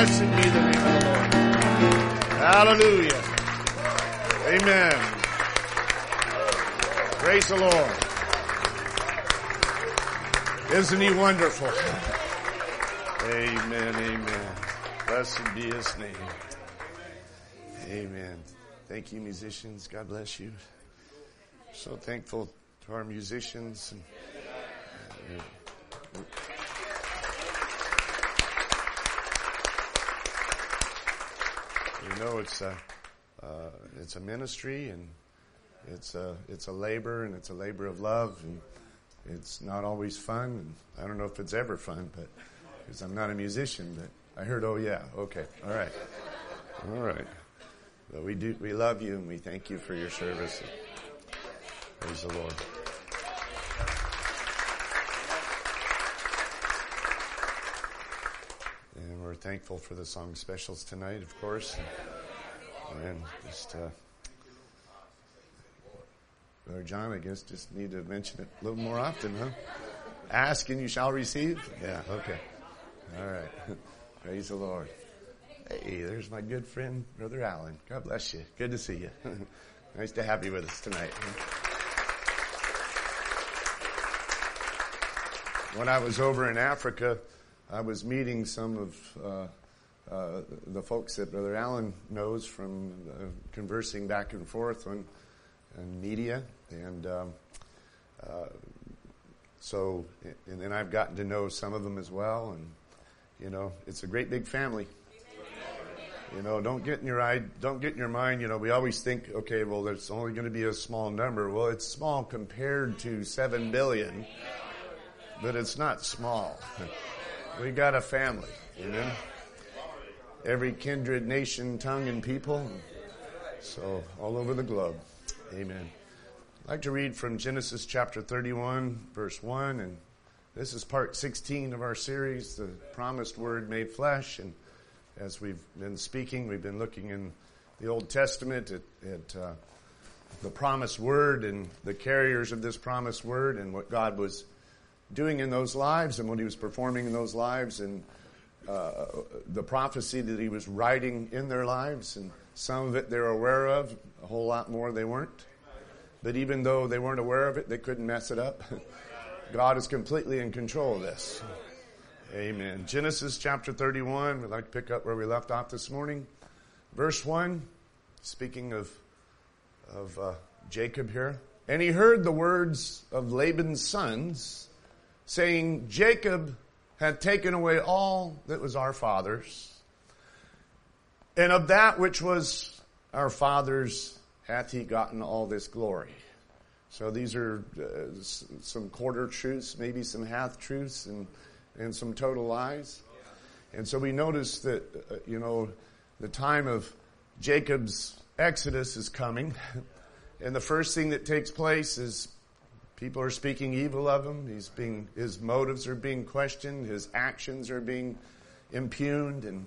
Blessed be the name of the Lord. Hallelujah. Amen. Praise the Lord. Isn't He wonderful? Amen, amen. Blessed be His name. Amen. Thank you, musicians. God bless you. So thankful to our musicians. You know, it's a ministry, and it's a labor, and it's a labor of love, and it's not always fun. And I don't know if it's ever fun, but because I'm not a musician. But I heard, oh yeah, okay, all right. But we love you, and we thank you for your service. Praise the Lord. And we're thankful for the song specials tonight, of course. And just, Brother John, I guess just need to mention it a little more often, huh? Ask and you shall receive? Yeah, okay. All right. Praise the Lord. Hey, there's my good friend, Brother Allen. God bless you. Good to see you. Nice to have you with us tonight. When I was over in Africa, I was meeting some of the folks that Brother Allen knows from conversing back and forth on media. And and then I've gotten to know some of them as well. And, you know, it's a great big family. You know, don't get in your mind, you know, we always think, okay, well, there's only going to be a small number. Well, it's small compared to 7 billion, but it's not small. We got a family, you know, every kindred, nation, tongue, and people. So all over the globe. Amen. I'd like to read from Genesis chapter 31, verse 1, and this is part 16 of our series, The Promised Word Made Flesh. And as we've been speaking, we've been looking in the Old Testament at the promised word and the carriers of this promised word and what God was doing in those lives and what He was performing in those lives and the prophecy that He was writing in their lives. And some of it they're aware of, a whole lot more they weren't. But even though they weren't aware of it, they couldn't mess it up. God is completely in control of this. Amen. Genesis chapter 31. We'd like to pick up where we left off this morning. Verse 1, speaking of Jacob here. And he heard the words of Laban's sons, saying, Jacob hath taken away all that was our father's, and of that which was our father's hath he gotten all this glory. So these are some quarter truths, maybe some half truths, and some total lies. And so we notice that, the time of Jacob's exodus is coming. And the first thing that takes place is people are speaking evil of him. His motives are being questioned. His actions are being impugned. And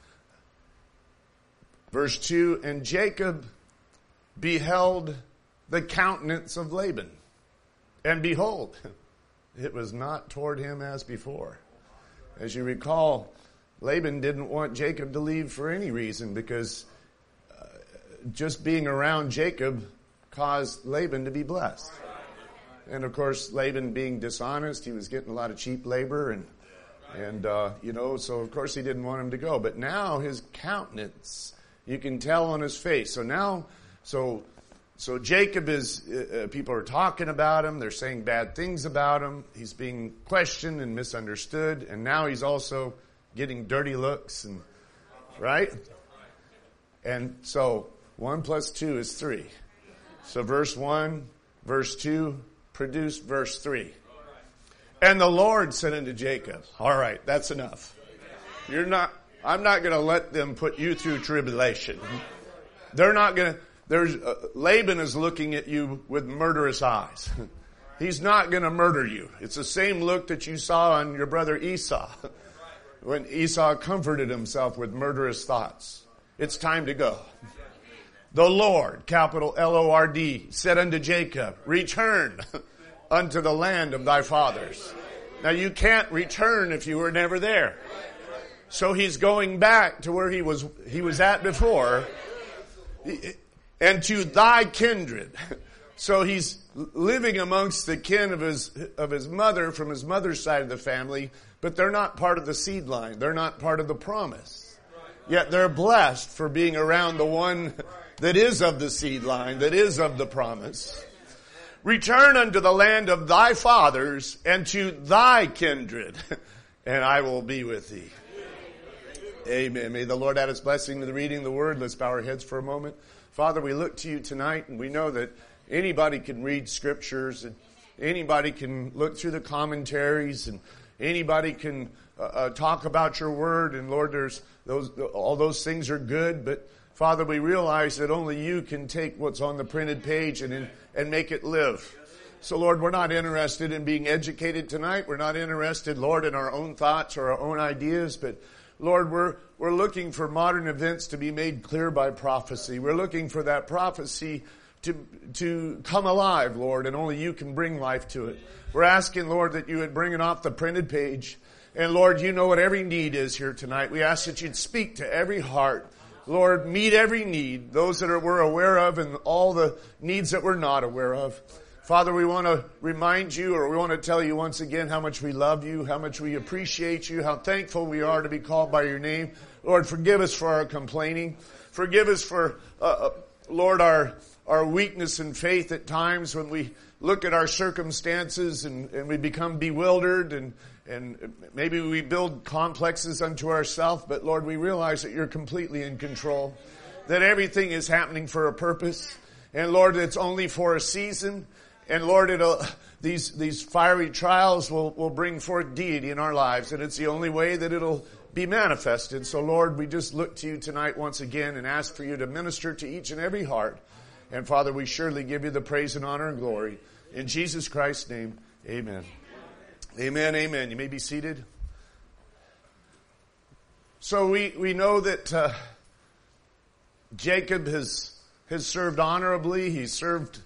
verse 2, and Jacob beheld the countenance of Laban. And behold, it was not toward him as before. As you recall, Laban didn't want Jacob to leave for any reason because just being around Jacob caused Laban to be blessed. And of course, Laban being dishonest, he was getting a lot of cheap labor so of course he didn't want him to go. But now his countenance, you can tell on his face. So Jacob is, people are talking about him. They're saying bad things about him. He's being questioned and misunderstood. And now he's also getting dirty looks, right? And so 1 + 2 is 3. So verse 1, verse 2 produced verse 3. And the Lord said unto Jacob, all right, that's enough. I'm not going to let them put you through tribulation. They're not going to. Laban is looking at you with murderous eyes. He's not going to murder you. It's the same look that you saw on your brother Esau when Esau comforted himself with murderous thoughts. It's time to go. The Lord, capital Lord, said unto Jacob, return unto the land of thy fathers. Now you can't return if you were never there. So he's going back to where he was at before. And to thy kindred. So he's living amongst the kin of his mother, from his mother's side of the family, but they're not part of the seed line. They're not part of the promise. Yet they're blessed for being around the one that is of the seed line, that is of the promise. Return unto the land of thy fathers and to thy kindred, and I will be with thee. Amen. May the Lord add his blessing to the reading of the word. Let's bow our heads for a moment. Father, we look to you tonight, and we know that anybody can read scriptures, and anybody can look through the commentaries, and anybody can talk about your word. And Lord, all those things are good, but Father, we realize that only you can take what's on the printed page and make it live. So Lord, we're not interested in being educated tonight. We're not interested, Lord, in our own thoughts or our own ideas, but Lord, we're looking for modern events to be made clear by prophecy. We're looking for that prophecy to come alive, Lord, and only you can bring life to it. We're asking, Lord, that you would bring it off the printed page. And Lord, you know what every need is here tonight. We ask that you'd speak to every heart. Lord, meet every need, those that we're aware of and all the needs that we're not aware of. Father, we want to remind you, or we want to tell you once again how much we love you, how much we appreciate you, how thankful we are to be called by your name. Lord, forgive us for our complaining. Forgive us for, Lord, our weakness in faith at times when we look at our circumstances and we become bewildered and maybe we build complexes unto ourselves. But Lord, we realize that you're completely in control, that everything is happening for a purpose. And Lord, it's only for a season. And Lord, these fiery trials will bring forth deity in our lives. And it's the only way that it'll be manifested. So Lord, we just look to you tonight once again and ask for you to minister to each and every heart. And Father, we surely give you the praise and honor and glory. In Jesus Christ's name, amen. Amen, amen. You may be seated. So we know that Jacob has served honorably. He served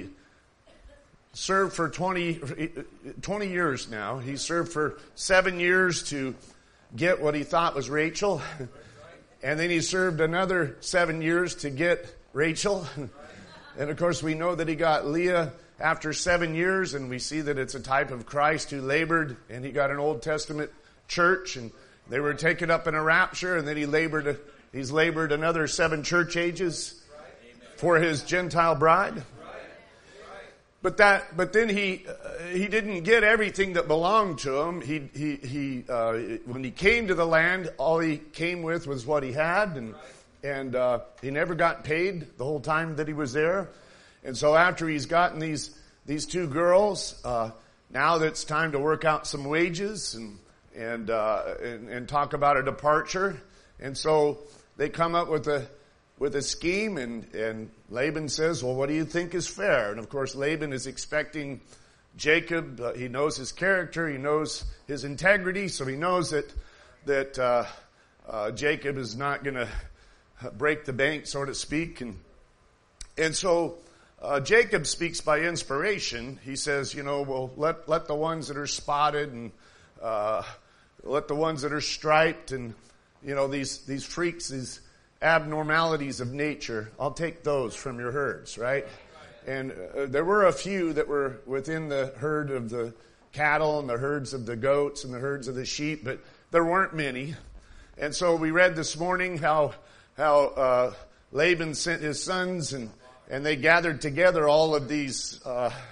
for 20 years now. He served for 7 years to get what he thought was Rachel. And then he served another 7 years to get Rachel. And of course we know that he got Leah after 7 years, and we see that it's a type of Christ who labored, and he got an Old Testament church, and they were taken up in a rapture, and then he's labored another 7 church ages for his Gentile bride. But then he didn't get everything that belonged to him. When he came to the land, all he came with was what he had, and he never got paid the whole time that he was there. And so after he's gotten these 2 girls, now that it's time to work out some wages and talk about a departure. And so they come up with a scheme, and Laban says, well, what do you think is fair? And of course Laban is expecting Jacob. He knows his character, he knows his integrity, so he knows that Jacob is not going to break the bank, so to speak. And so Jacob speaks by inspiration. He says, well, let the ones that are spotted and let the ones that are striped and these freaks, these abnormalities of nature, I'll take those from your herds, right? And there were a few that were within the herd of the cattle and the herds of the goats and the herds of the sheep, but there weren't many. And so we read this morning how Laban sent his sons and they gathered together all of these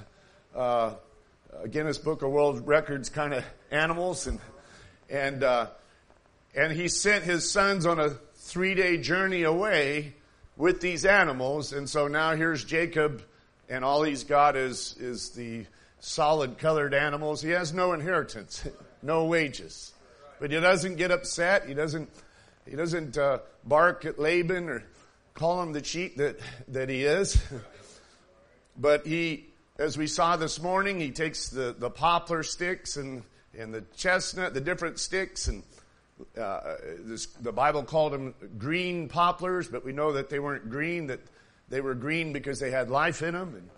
Guinness Book of World Records kind of animals, and he sent his sons on a 3-day journey away with these animals. And so now here's Jacob, and all he's got is the solid colored animals. He has no inheritance, no wages, but he doesn't get upset. He doesn't bark at Laban or call him the cheat that he is. But he, as we saw this morning, he takes the poplar sticks and the chestnut, the different sticks, and the Bible called them green poplars, but we know that they weren't green, that they were green because they had life in them.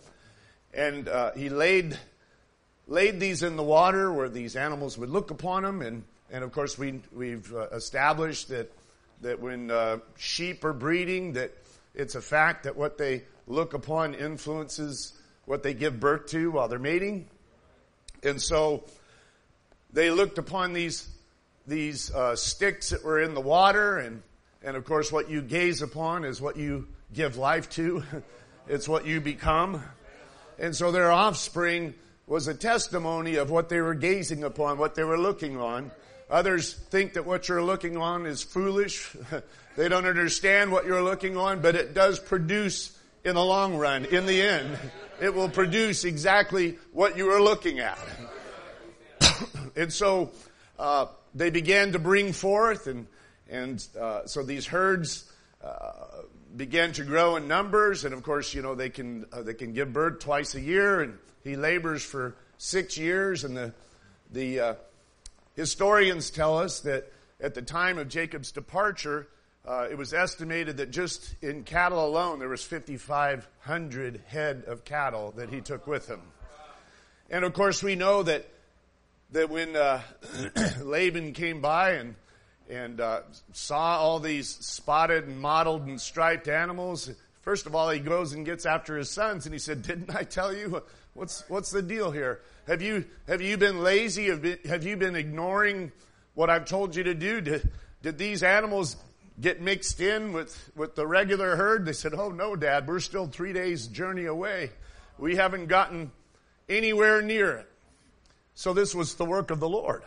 And he laid these in the water where these animals would look upon them, And of course, we've established that when sheep are breeding, that it's a fact that what they look upon influences what they give birth to while they're mating. And so they looked upon these sticks that were in the water, and of course what you gaze upon is what you give life to. It's what you become. And so their offspring was a testimony of what they were gazing upon, what they were looking on. Others think that what you're looking on is foolish. They don't understand what you're looking on, but it does produce in the long run. In the end, it will produce exactly what you are looking at. And so they began to bring forth, and so these herds began to grow in numbers. And of course, they can give birth twice a year. And he labors for 6 years, and the historians tell us that at the time of Jacob's departure, it was estimated that just in cattle alone, there was 5,500 head of cattle that he took with him. And of course, we know that when Laban came by and saw all these spotted and mottled and striped animals, first of all, he goes and gets after his sons, and he said, "Didn't I tell you? What's the deal here? Have you been lazy? Have you been ignoring what I've told you to do? Did these animals get mixed in with the regular herd?" They said, "Oh no, Dad, we're still 3 days journey away. We haven't gotten anywhere near it." So this was the work of the Lord.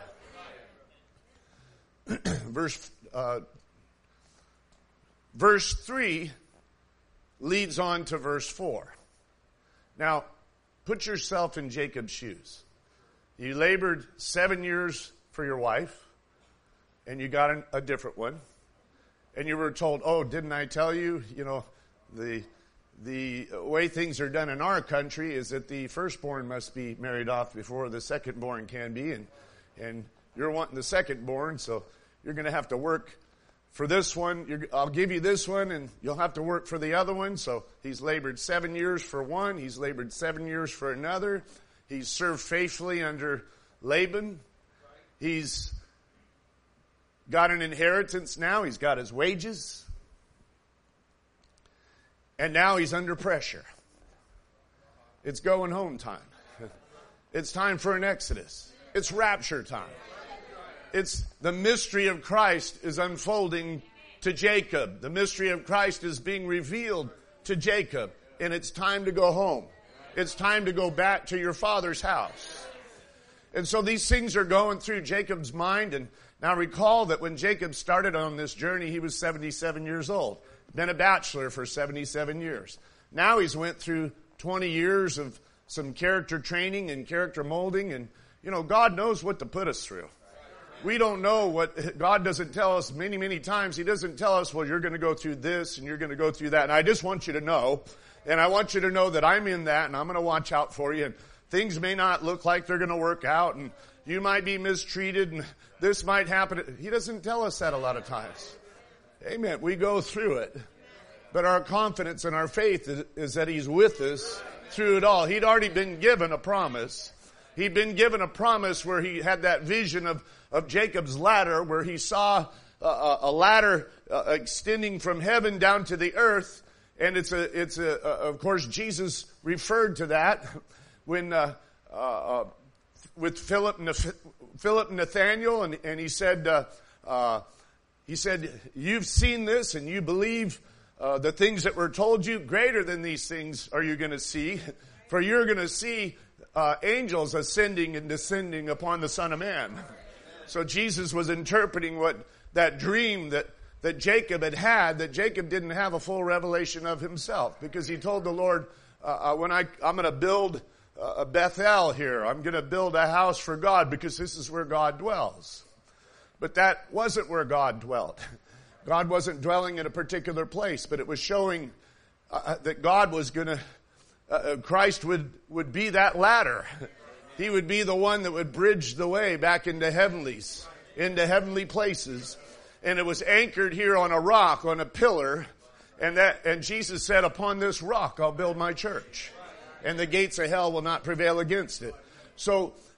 Verse 3 leads on to verse 4. Now, put yourself in Jacob's shoes. You labored 7 years for your wife, and you got a different one. And you were told, "Oh, didn't I tell you, the way things are done in our country is that the firstborn must be married off before the secondborn can be, and you're wanting the secondborn, so you're going to have to work for this one. I'll give you this one, and you'll have to work for the other one." So he's labored 7 years for one. He's labored 7 years for another. He's served faithfully under Laban. He's got an inheritance now. He's got his wages. And now he's under pressure. It's going home time. It's time for an exodus. It's rapture time. It's the mystery of Christ is unfolding to Jacob. The mystery of Christ is being revealed to Jacob. And it's time to go home. It's time to go back to your father's house. And so these things are going through Jacob's mind. And now recall that when Jacob started on this journey, he was 77 years old. Been a bachelor for 77 years. Now he's went through 20 years of some character training and character molding. And, God knows what to put us through. We don't know what, God doesn't tell us many, many times. He doesn't tell us, well, you're going to go through this and you're going to go through that. And I just want you to know, and I want you to know that I'm in that and I'm going to watch out for you. And things may not look like they're going to work out, and you might be mistreated, and this might happen. He doesn't tell us that a lot of times. Amen. We go through it. But our confidence and our faith is that He's with us through it all. He'd already been given a promise. He'd been given a promise where he had that vision of Jacob's ladder, where he saw a ladder extending from heaven down to the earth. And of course, Jesus referred to that when with Philip and Nathaniel, and he said, "You've seen this, and you believe the things that were told you. Greater than these things are you going to see, for you're going to see angels ascending and descending upon the Son of Man." So Jesus was interpreting what that dream that Jacob had, that Jacob didn't have a full revelation of himself, because he told the Lord, I'm going to build a Bethel here. I'm going to build a house for God, because this is where God dwells. But that wasn't where God dwelt. God wasn't dwelling in a particular place, but it was showing that God was going to, Christ would be that ladder. He would be the one that would bridge the way back into heavenly places. And it was anchored here on a rock, on a pillar. And Jesus said, "Upon this rock I'll build my church, and the gates of hell will not prevail against it." So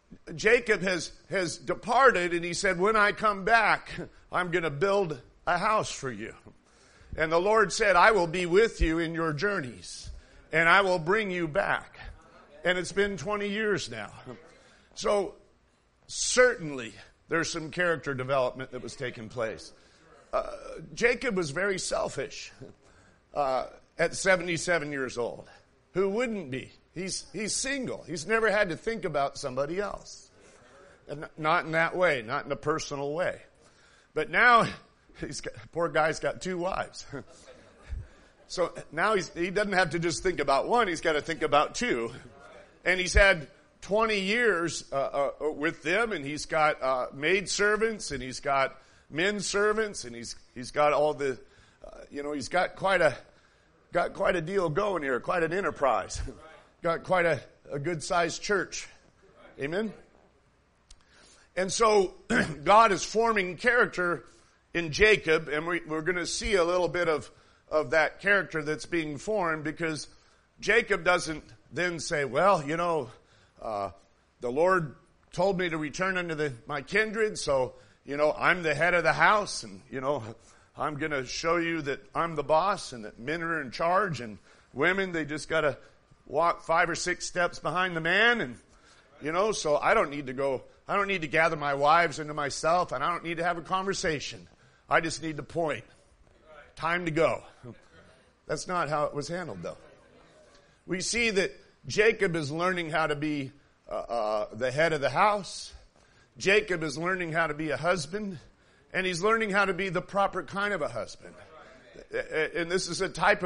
Jacob has departed, and he said, when I come back, I'm going to build a house for you. And the Lord said, I will be with you in your journeys, and I will bring you back. And it's been 20 years now. So certainly there's some character development that was taking place. Jacob was very selfish at 77 years old. Who wouldn't be? He's single. He's never had to think about somebody else. And not in that way, not in a personal way. But now, poor guy's got 2 wives. So now he doesn't have to just think about one, he's got to think about 2. And he's had 20 years with them, and he's got maid servants, and he's got men servants, and he's got all the, he's got quite a deal going here, quite an enterprise. Got quite a good-sized church. Amen? And so God is forming character in Jacob, and we're going to see a little bit of that character that's being formed, because Jacob doesn't then say, well, the Lord told me to return unto my kindred, so, I'm the head of the house, and, I'm going to show you that I'm the boss and that men are in charge, and women, they just got to walk 5 or 6 steps behind the man, and, so I don't need to gather my wives into myself, and I don't need to have a conversation. I just need to point. Time to go. That's not how it was handled, though. We see that Jacob is learning how to be the head of the house. Jacob is learning how to be a husband, and he's learning how to be the proper kind of a husband. And this is a type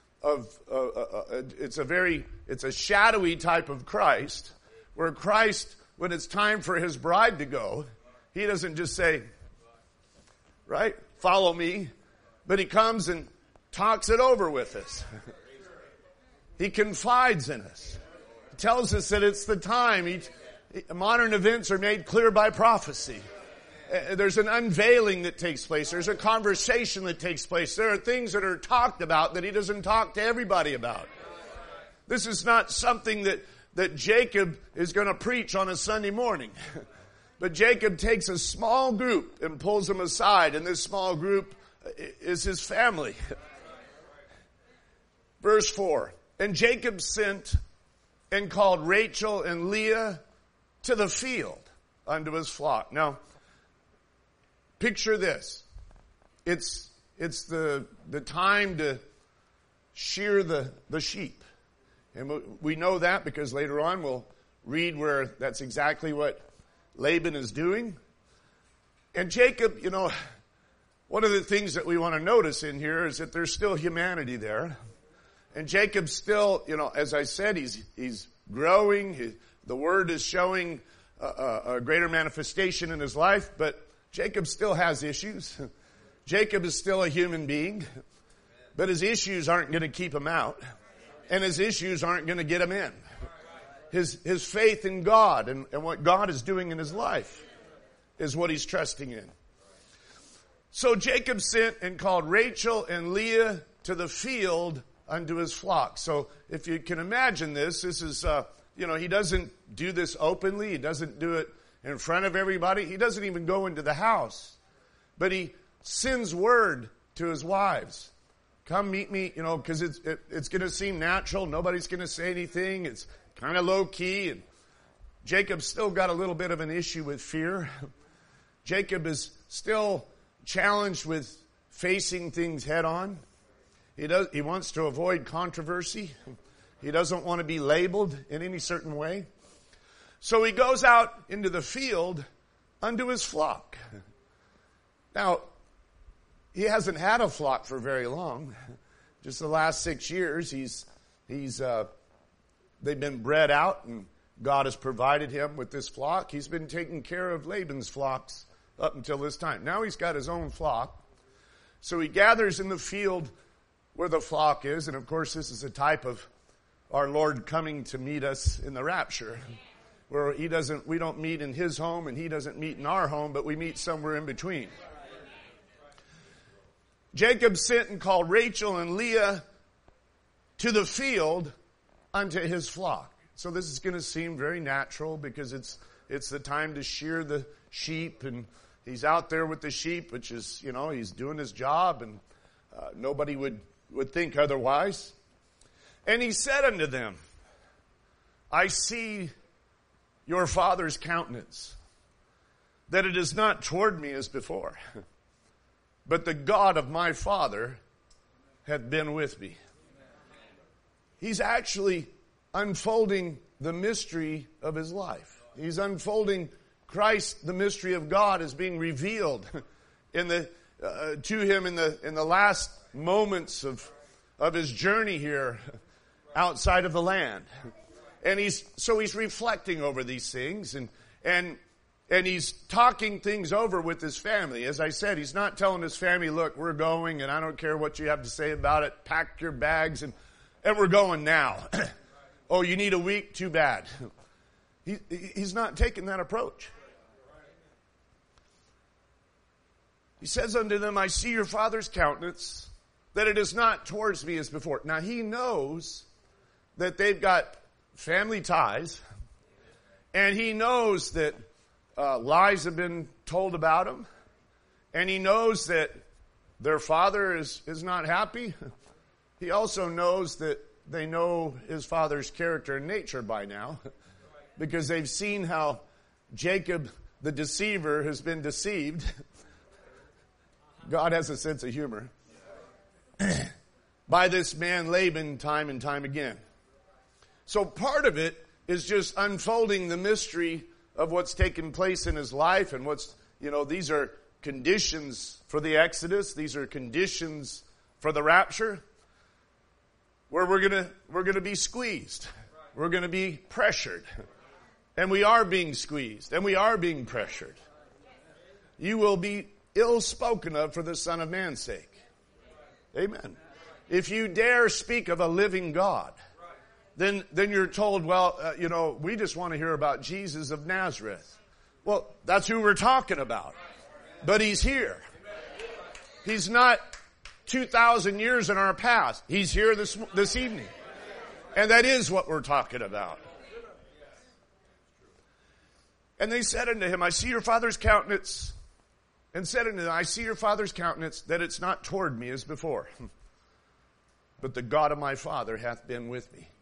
it's a shadowy type of Christ, where Christ, when it's time for his bride to go, he doesn't just say, right, follow me, but he comes and talks it over with us. He confides in us. He tells us that it's the time. Modern events are made clear by prophecy. There's an unveiling that takes place. There's a conversation that takes place. There are things that are talked about that he doesn't talk to everybody about. This is not something that Jacob is going to preach on a Sunday morning. But Jacob takes a small group and pulls them aside, and this small group is his family. Verse 4, and Jacob sent and called Rachel and Leah to the field unto his flock. Now, picture this. It's the time to shear the sheep. And we know that because later on we'll read where that's exactly what Laban is doing. And Jacob, one of the things that we want to notice in here is that there's still humanity there. And Jacob still, as I said, he's growing. The word is showing a greater manifestation in his life, but Jacob still has issues. Jacob is still a human being, but his issues aren't going to keep him out, and his issues aren't going to get him in. His faith in God and what God is doing in his life is what he's trusting in. So Jacob sent and called Rachel and Leah to the field unto his flock. So if you can imagine this is, he doesn't do this openly. He doesn't do it in front of everybody. He doesn't even go into the house. But he sends word to his wives. Come meet me, because it's going to seem natural. Nobody's going to say anything. It's kind of low key. And Jacob's still got a little bit of an issue with fear. Jacob is still challenged with facing things head on. He wants to avoid controversy. He doesn't want to be labeled in any certain way. So he goes out into the field unto his flock. Now, he hasn't had a flock for very long. Just the last 6 years, they've been bred out, and God has provided him with this flock. He's been taking care of Laban's flocks up until this time. Now he's got his own flock. So he gathers in the field where the flock is, and of course this is a type of our Lord coming to meet us in the rapture, where we don't meet in his home and he doesn't meet in our home, but we meet somewhere in between. Jacob sent and called Rachel and Leah to the field unto his flock. So this is going to seem very natural because it's it's the time to shear the sheep, and he's out there with the sheep, which is, he's doing his job, and nobody would think otherwise. And he said unto them, I see your father's countenance, that it is not toward me as before, but the God of my father hath been with me. He's actually unfolding the mystery of his life. He's unfolding Christ, the mystery of God, is being revealed to him in the last moments of his journey here outside of the land. And he's reflecting over these things, and he's talking things over with his family. As I said, he's not telling his family, look, we're going, and I don't care what you have to say about it. Pack your bags, and we're going now. Oh, you need a week? Too bad. He's not taking that approach. He says unto them, I see your father's countenance, that it is not towards me as before. Now, he knows that they've got family ties, and he knows that lies have been told about him, and he knows that their father is not happy. He also knows that they know his father's character and nature by now, because they've seen how Jacob, the deceiver, has been deceived. God has a sense of humor. By this man Laban time and time again. So part of it is just unfolding the mystery of what's taken place in his life, and these are conditions for the Exodus. These are conditions for the rapture, where we're gonna be squeezed. We're gonna be pressured. And we are being squeezed, and we are being pressured. You will be ill spoken of for the Son of Man's sake. Amen. If you dare speak of a living God, then you're told, we just want to hear about Jesus of Nazareth. Well, that's who we're talking about. But he's here. He's not 2,000 years in our past. He's here this evening. And that is what we're talking about. And they said unto him, I see your father's countenance. And said unto them, I see your father's countenance, that it's not toward me as before. But the God of my father hath been with me.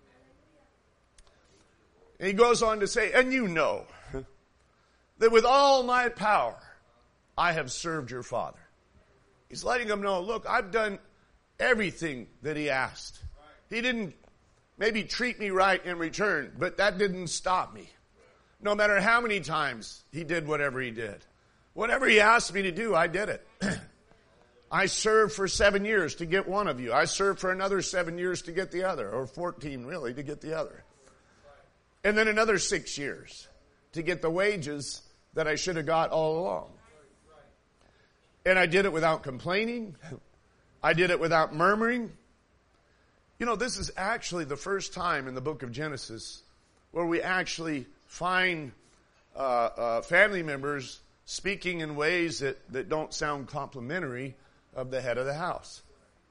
And he goes on to say, and you know that with all my power I have served your father. He's letting them know, look, I've done everything that he asked. He didn't maybe treat me right in return, but that didn't stop me. No matter how many times he did whatever he did. Whatever he asked me to do, I did it. I served for 7 years to get one of you. I served for another 7 years to get the other, or 14 really, to get the other. And then another 6 years to get the wages that I should have got all along. And I did it without complaining. I did it without murmuring. This is actually the first time in the book of Genesis where we actually find family members speaking in ways that don't sound complimentary of the head of the house.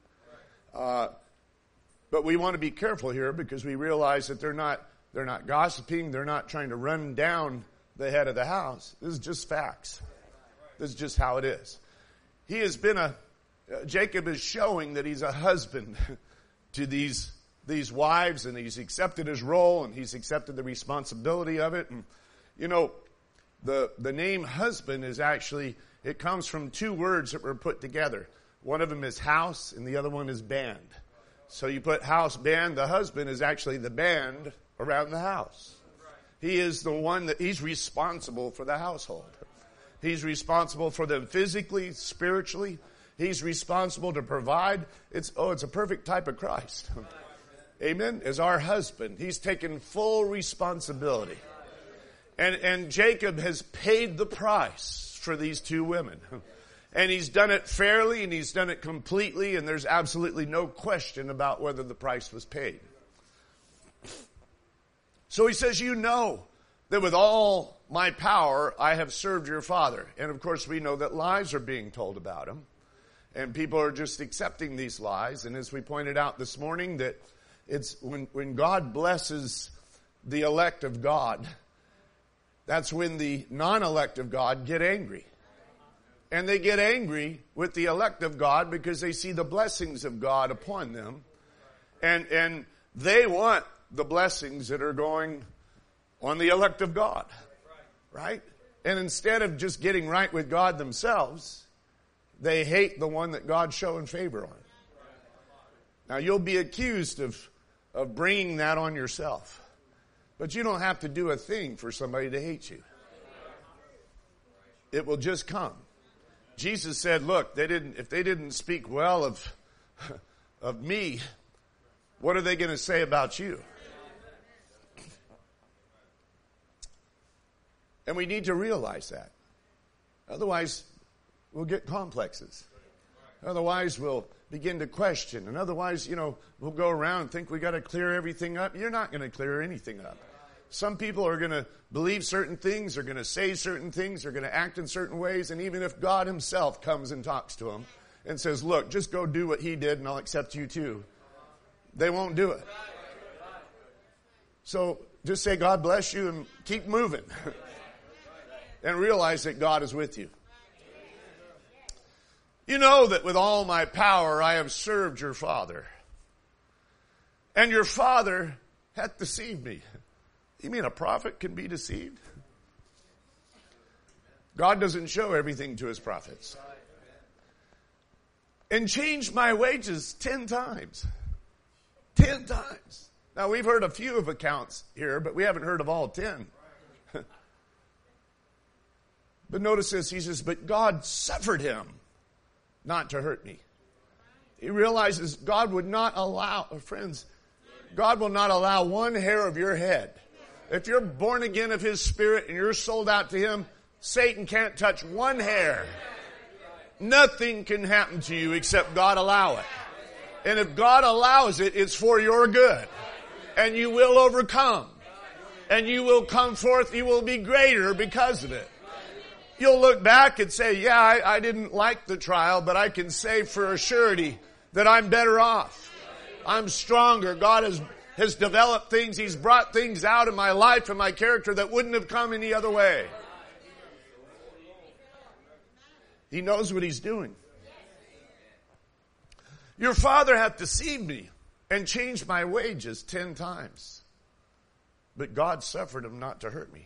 But we want to be careful here, because we realize that they're not gossiping. They're not trying to run down the head of the house. This is just facts. This is just how it is. He has been Jacob is showing that he's a husband to these wives, and he's accepted his role, and he's accepted the responsibility of it. And, the name husband is actually, it comes from two words that were put together. One of them is house, and the other one is band. So you put house, band. The husband is actually the band around the house. He is the one that, he's responsible for the household. He's responsible for them physically, spiritually. He's responsible to provide. It's a perfect type of Christ. Amen. As our husband, he's taken full responsibility. And Jacob has paid the price for these two women. And he's done it fairly, and he's done it completely, and there's absolutely no question about whether the price was paid. So he says, you know that with all my power I have served your father. And of course we know that lies are being told about him. And people are just accepting these lies. And as we pointed out this morning, that it's when God blesses the elect of God, that's when the non-elect of God get angry. And they get angry with the elect of God because they see the blessings of God upon them. And they want the blessings that are going on the elect of God. Right? And instead of just getting right with God themselves, they hate the one that God's showing favor on. Now you'll be accused of bringing that on yourself. But you don't have to do a thing for somebody to hate you. It will just come. Jesus said, look, if they didn't speak well of me, what are they going to say about you? And we need to realize that. Otherwise, we'll get complexes. Otherwise, we'll begin to question. And otherwise, we'll go around and think we got to clear everything up. You're not going to clear anything up. Some people are going to believe certain things, are going to say certain things, are going to act in certain ways. And even if God himself comes and talks to them and says, look, just go do what he did and I'll accept you too, they won't do it. So just say, God bless you, and keep moving. And realize that God is with you. You know that with all my power I have served your father. And your father hath deceived me. You mean a prophet can be deceived? God doesn't show everything to his prophets. And changed my wages 10 times. 10 times. Now we've heard a few of accounts here, but we haven't heard of all 10. But notice this, he says, but God suffered him not to hurt me. He realizes God would not allow, friends, God will not allow one hair of your head. If you're born again of his spirit and you're sold out to him, Satan can't touch one hair. Nothing can happen to you except God allow it. And if God allows it, it's for your good. And you will overcome. And you will come forth, you will be greater because of it. You'll look back and say, yeah, I didn't like the trial, but I can say for a surety that I'm better off. I'm stronger. God has developed things. He's brought things out in my life and my character that wouldn't have come any other way. He knows what he's doing. Your father hath deceived me and changed my wages 10 times. But God suffered him not to hurt me.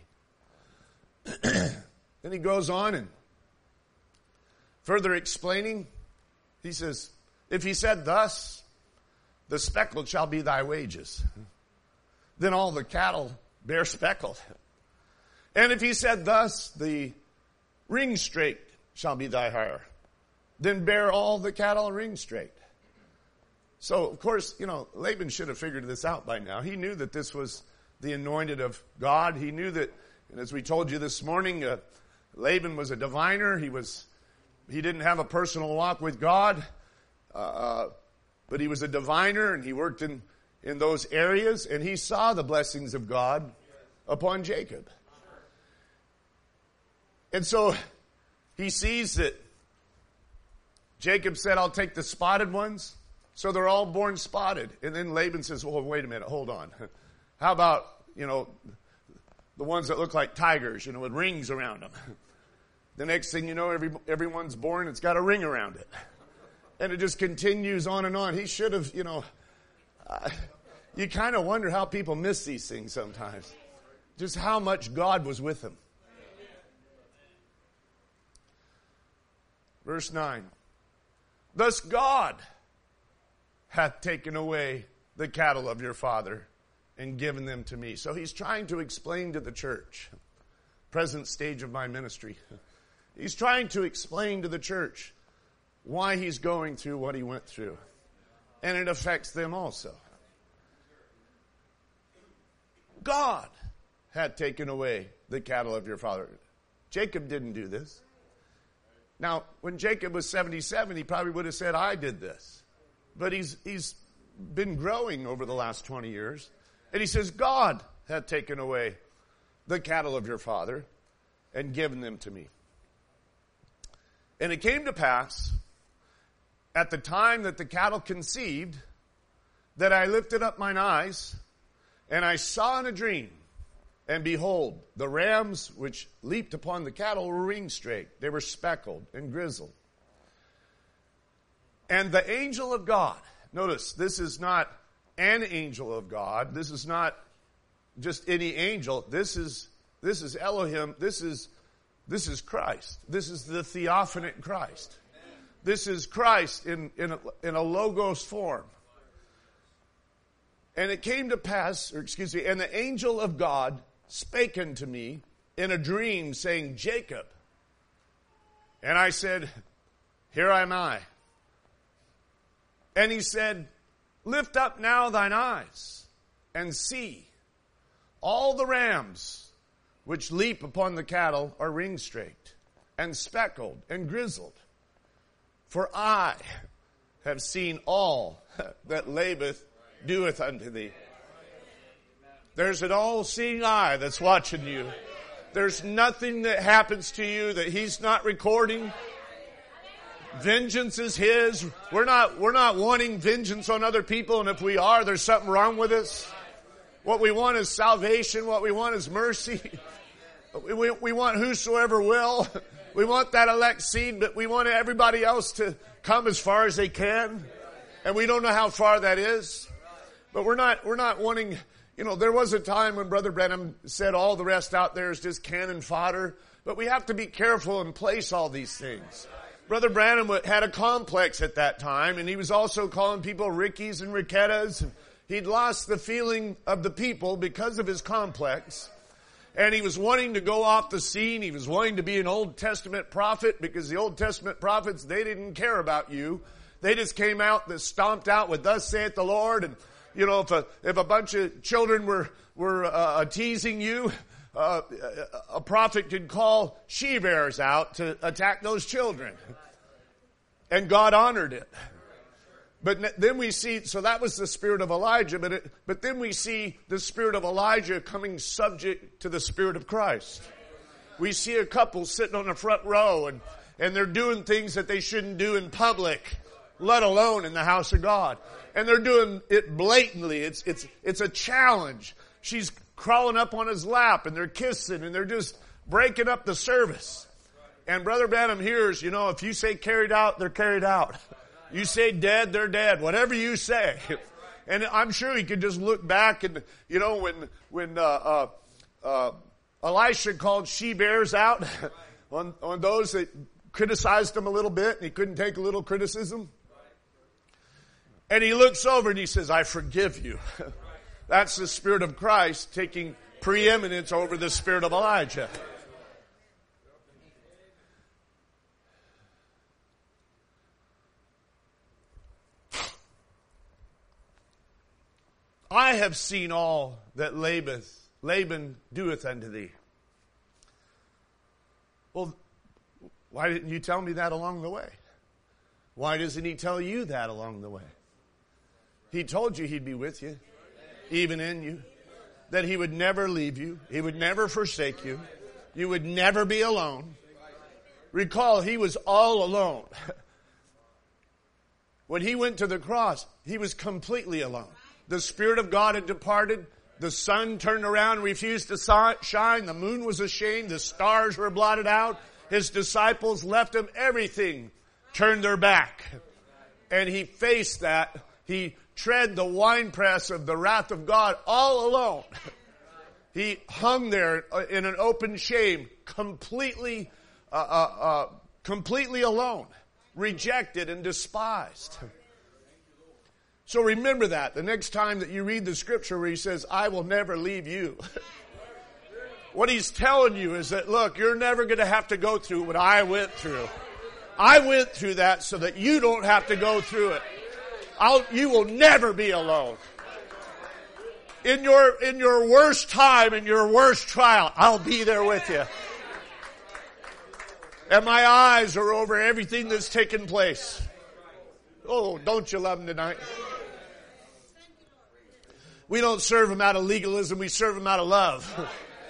Then he goes on and further explaining, he says, if he said thus, the speckled shall be thy wages. Then all the cattle bear speckled. And if he said thus, the ring straight shall be thy hire. Then bear all the cattle ring straight. So, of course, Laban should have figured this out by now. He knew that this was the anointed of God. He knew that, and as we told you this morning, Laban was a diviner. He didn't have a personal walk with God, but he was a diviner, and he worked in those areas, and he saw the blessings of God upon Jacob. And so he sees that Jacob said, I'll take the spotted ones. So they're all born spotted. And then Laban says, well, wait a minute, hold on. How about, the ones that look like tigers, with rings around them? The next thing you know, everyone's born, it's got a ring around it. And it just continues on and on. He should have, you kind of wonder how people miss these things sometimes. Just how much God was with them. Verse 9. Thus God hath taken away the cattle of your father and given them to me. So he's trying to explain to the church, present stage of my ministry. He's trying to explain to the church why he's going through what he went through. And it affects them also. God had taken away the cattle of your father. Jacob didn't do this. Now, when Jacob was 77, he probably would have said, I did this. But he's been growing over the last 20 years. And he says, God had taken away the cattle of your father and given them to me. And it came to pass, at the time that the cattle conceived, that I lifted up mine eyes, and I saw in a dream And behold, the rams which leaped upon the cattle were ring-straked. They were speckled and grizzled. And the angel of God, notice, this is not an angel of God. This is not just any angel. This is Elohim. This is Christ. This is the theophanic Christ. This is Christ in a logos form. And it came to pass, and the angel of God spake unto me in a dream, saying, Jacob. And I said, Here am I. And he said, Lift up now thine eyes, and see, all the rams which leap upon the cattle are ring-straked, and speckled, and grizzled. For I have seen all that Laban doeth unto thee. There's an all-seeing eye that's watching you. There's nothing that happens to you that he's not recording. Vengeance is his. We're not wanting vengeance on other people, and if we are, there's something wrong with us. What we want is salvation. What we want is mercy. We want whosoever will. We want that elect seed, but we want everybody else to come as far as they can. And we don't know how far that is. But we're not wanting, there was a time when Brother Branham said all the rest out there is just cannon fodder. But we have to be careful and place all these things. Brother Branham had a complex at that time, and he was also calling people Rickies and Rickettas. He'd lost the feeling of the people because of his complex. And he was wanting to go off the scene. He was wanting to be an Old Testament prophet, because the Old Testament prophets, they didn't care about you. They just came out, they stomped out with thus saith the Lord. And, if a bunch of children were teasing you, a prophet could call she-bears out to attack those children. And God honored it. But then we see, so that was the spirit of Elijah, but then we see the spirit of Elijah coming subject to the spirit of Christ. We see a couple sitting on the front row and they're doing things that they shouldn't do in public, let alone in the house of God. And they're doing it blatantly. It's a challenge. She's crawling up on his lap and they're kissing and they're just breaking up the service. And Brother Branham hears, if you say carried out, they're carried out. You say dead, they're dead. Whatever you say. And I'm sure he could just look back and, when Elisha called she-bears out on those that criticized him a little bit, and he couldn't take a little criticism. And he looks over and he says, I forgive you. That's the Spirit of Christ taking preeminence over the spirit of Elijah. I have seen all that Laban doeth unto thee. Well, why didn't you tell me that along the way? Why doesn't he tell you that along the way? He told you he'd be with you, even in you, that he would never leave you, he would never forsake you, you would never be alone. Recall, he was all alone. When he went to the cross, he was completely alone. The Spirit of God had departed. The sun turned around and refused to shine. The moon was ashamed. The stars were blotted out. His disciples left him. Everything turned their back. And he faced that. He tread the winepress of the wrath of God all alone. He hung there in an open shame, completely alone, rejected and despised. So remember that the next time that you read the scripture where he says, I will never leave you. What he's telling you is that, look, you're never going to have to go through what I went through. I went through that so that you don't have to go through it. You will never be alone. In your worst time, in your worst trial, I'll be there with you. And my eyes are over everything that's taken place. Oh, don't you love him tonight? We don't serve him out of legalism. We serve him out of love.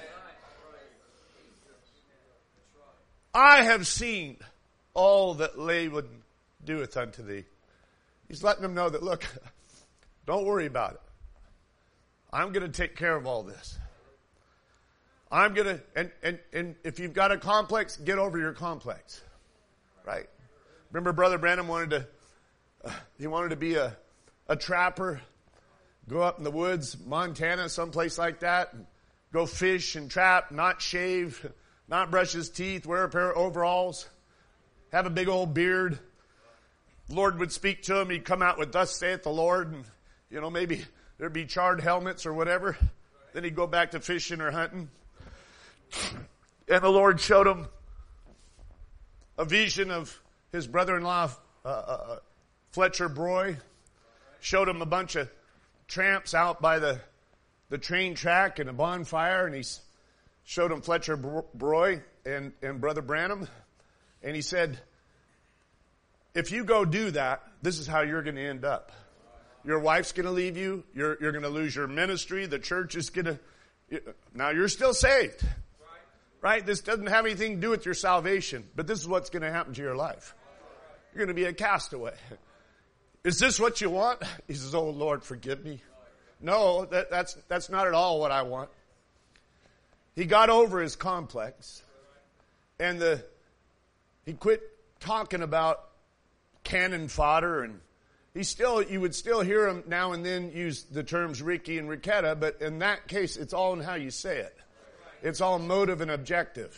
I have seen all that Laban doeth unto thee. He's letting them know that, look, don't worry about it. I'm going to take care of all this. I'm going to, and if you've got a complex, get over your complex. Right? Remember Brother Branham wanted to be a trapper, go up in the woods, Montana, someplace like that, and go fish and trap, not shave, not brush his teeth, wear a pair of overalls, have a big old beard. The Lord would speak to him. He'd come out with, "Thus saith the Lord," and, maybe there'd be charred helmets or whatever. Then he'd go back to fishing or hunting. And the Lord showed him a vision of his brother-in-law, Fletcher Broy. Showed him a bunch of tramps out by the train track and a bonfire, and he showed him Fletcher Broy and Brother Branham. And he said, if you go do that, this is how you're going to end up. Your wife's going to leave you. You're going to lose your ministry. The church is going to... Now, you're still saved. Right? This doesn't have anything to do with your salvation. But this is what's going to happen to your life. You're going to be a castaway. Is this what you want? He says, "Oh, Lord, forgive me." No, that's not at all what I want. He got over his complex. And he quit talking about cannon fodder, and you would still hear him now and then use the terms Ricky and Ricketta, but in that case, it's all in how you say it. It's all motive and objective.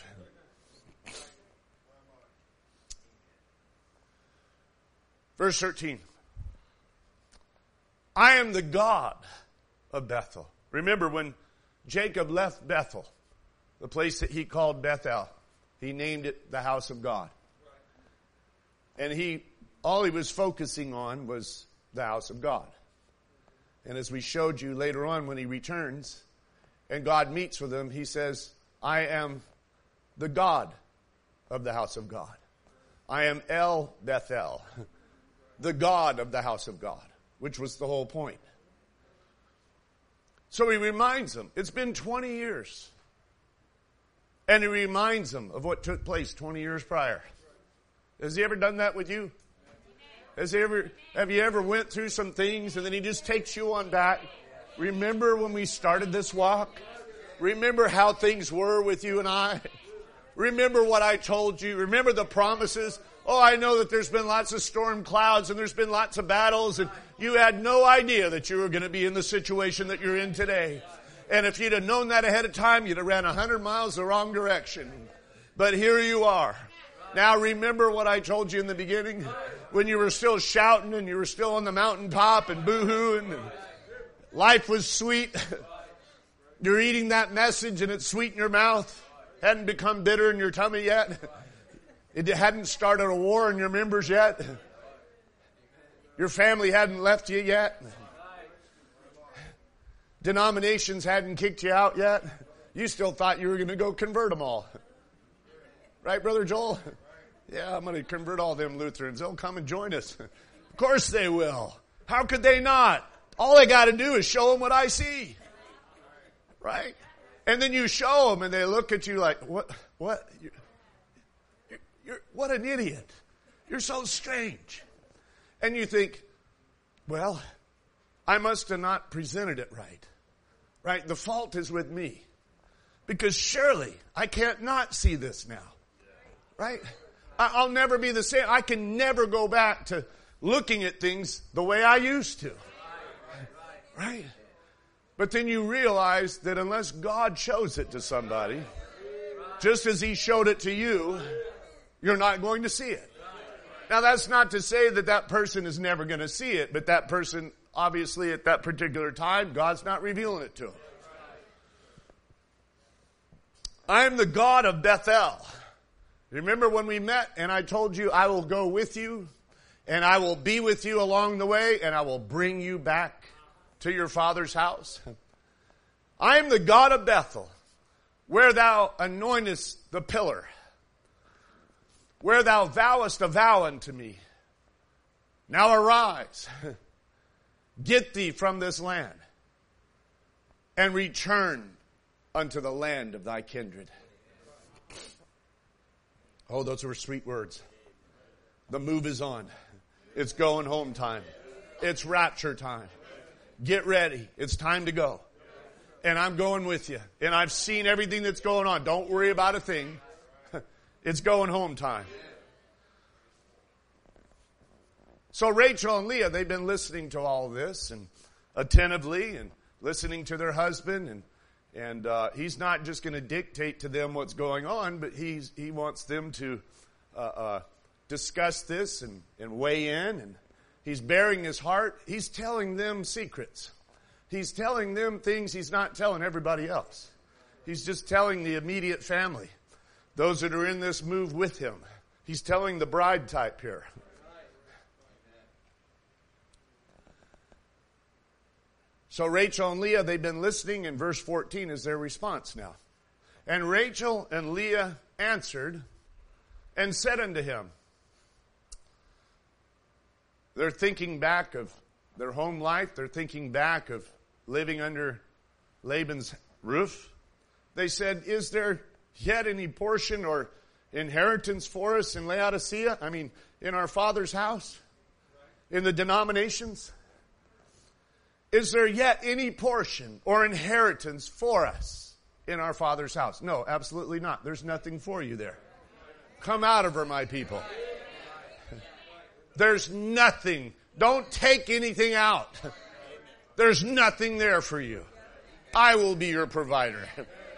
Verse 13. I am the God of Bethel. Remember when Jacob left Bethel, the place that he called Bethel, he named it the house of God. And all he was focusing on was the house of God. And as we showed you later on when he returns and God meets with him, he says, I am the God of the house of God. I am El Bethel, the God of the house of God, which was the whole point. So he reminds them, it's been 20 years. And he reminds them of what took place 20 years prior. Has he ever done that with you? Have you ever went through some things and then he just takes you on back? Remember when we started this walk? Remember how things were with you and I? Remember what I told you? Remember the promises? Oh, I know that there's been lots of storm clouds and there's been lots of battles, and you had no idea that you were going to be in the situation that you're in today. And if you'd have known that ahead of time, you'd have ran 100 miles the wrong direction. But here you are. Now remember what I told you in the beginning? When you were still shouting and you were still on the mountaintop and boo-hooing and life was sweet. You're eating that message and it's sweet in your mouth. Hadn't become bitter in your tummy yet. It hadn't started a war in your members yet. Your family hadn't left you yet. Denominations hadn't kicked you out yet. You still thought you were going to go convert them all. Right, Brother Joel? Yeah, I'm going to convert all them Lutherans. They'll come and join us. Of course they will. How could they not? All they got to do is show them what I see. Right? And then you show them and they look at you like, what? You're what an idiot. You're so strange. And you think, well, I must have not presented it right. Right? The fault is with me. Because surely I can't not see this now. Right? I'll never be the same. I can never go back to looking at things the way I used to. Right? But then you realize that unless God shows it to somebody, just as He showed it to you, you're not going to see it. Now that's not to say that that person is never going to see it, but that person, obviously at that particular time, God's not revealing it to him. I am the God of Bethel. Remember when we met and I told you I will go with you and I will be with you along the way and I will bring you back to your father's house? I am the God of Bethel, where thou anointest the pillar, where thou vowest a vow unto me. Now arise, get thee from this land, and return unto the land of thy kindred. Oh, those were sweet words. The move is on. It's going home time. It's rapture time. Get ready. It's time to go. And I'm going with you. And I've seen everything that's going on. Don't worry about a thing. It's going home time. So Rachel and Leah, they've been listening to all this and attentively and listening to their husband. And he's not just going to dictate to them what's going on, but he wants them to discuss this and weigh in. And he's bearing his heart. He's telling them secrets. He's telling them things he's not telling everybody else. He's just telling the immediate family, those that are in this move with him. He's telling the bride type here. So Rachel and Leah, they've been listening, and verse 14 is their response now. And Rachel and Leah answered and said unto him. They're thinking back of their home life. They're thinking back of living under Laban's roof. They said, is there yet any portion or inheritance for us in Laodicea? I mean, in our father's house? In the denominations? Is there yet any portion or inheritance for us in our father's house? No, absolutely not. There's nothing for you there. Come out of her, my people. There's nothing. Don't take anything out. There's nothing there for you. I will be your provider.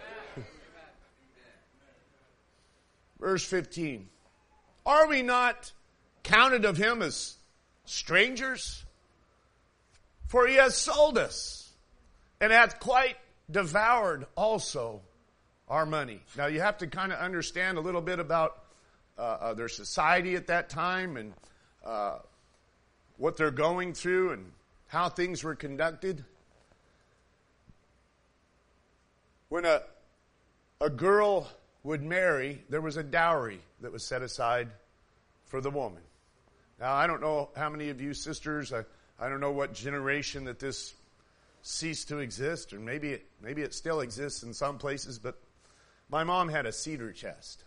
Verse 15. Are we not counted of him as strangers? For he has sold us, and hath quite devoured also our money. Now you have to kind of understand a little bit about their society at that time and what they're going through and how things were conducted. When a girl would marry, there was a dowry that was set aside for the woman. Now I don't know how many of you sisters, I don't know what generation that this ceased to exist, or maybe it still exists in some places, but my mom had a cedar chest.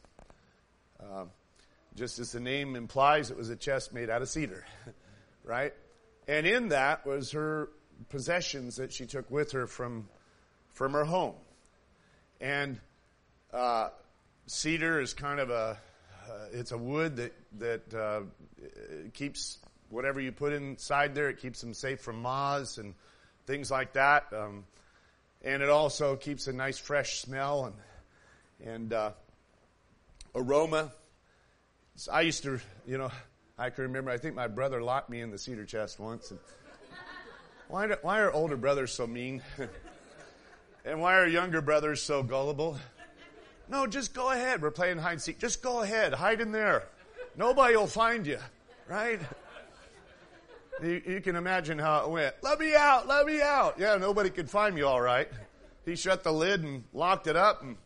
Just as the name implies, it was a chest made out of cedar, right? And in that was her possessions that she took with her from her home. And cedar is kind of it's a wood that keeps whatever you put inside there, it keeps them safe from moths and things like that. And it also keeps a nice fresh smell and aroma. So I used to, I can remember, I think my brother locked me in the cedar chest once. And why are older brothers so mean? And why are younger brothers so gullible? No, just go ahead. We're playing hide and seek. Just go ahead. Hide in there. Nobody will find you, right? You can imagine how it went. Let me out, let me out. Yeah, nobody could find me all right. He shut the lid and locked it up. And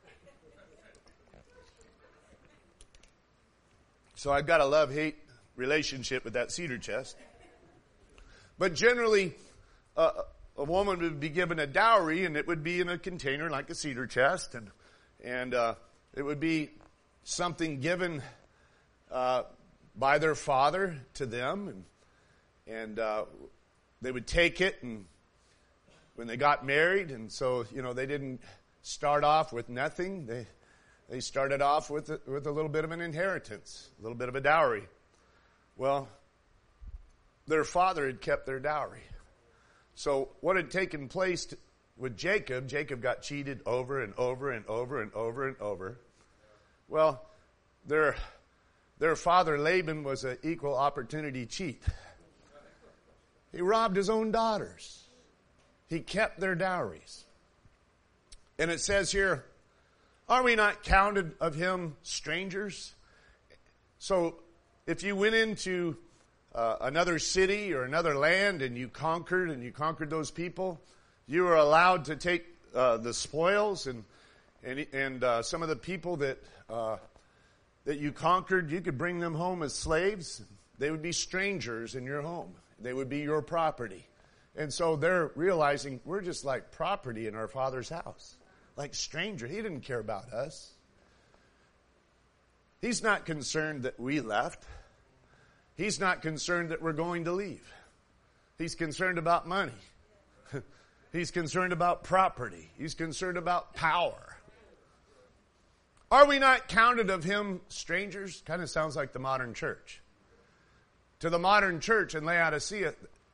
so I've got a love-hate relationship with that cedar chest. But generally, a woman would be given a dowry, and it would be in a container like a cedar chest. And it would be something given by their father to them. And they would take it, and when they got married, and so, they didn't start off with nothing. They started off with a little bit of an inheritance, a little bit of a dowry. Well, their father had kept their dowry. So what had taken place with Jacob got cheated over and over and over and over and over. Well, their father Laban was an equal opportunity cheat. He robbed his own daughters. He kept their dowries. And it says here, are we not counted of him strangers? So if you went into another city or another land and you conquered those people, you were allowed to take the spoils and some of the people that you conquered, you could bring them home as slaves. They would be strangers in your home. They would be your property. And so they're realizing we're just like property in our father's house. Like stranger. He didn't care about us. He's not concerned that we left. He's not concerned that we're going to leave. He's concerned about money. He's concerned about property. He's concerned about power. Are we not counted of him strangers? Kind of sounds like the modern church. To the modern church in Laodicea,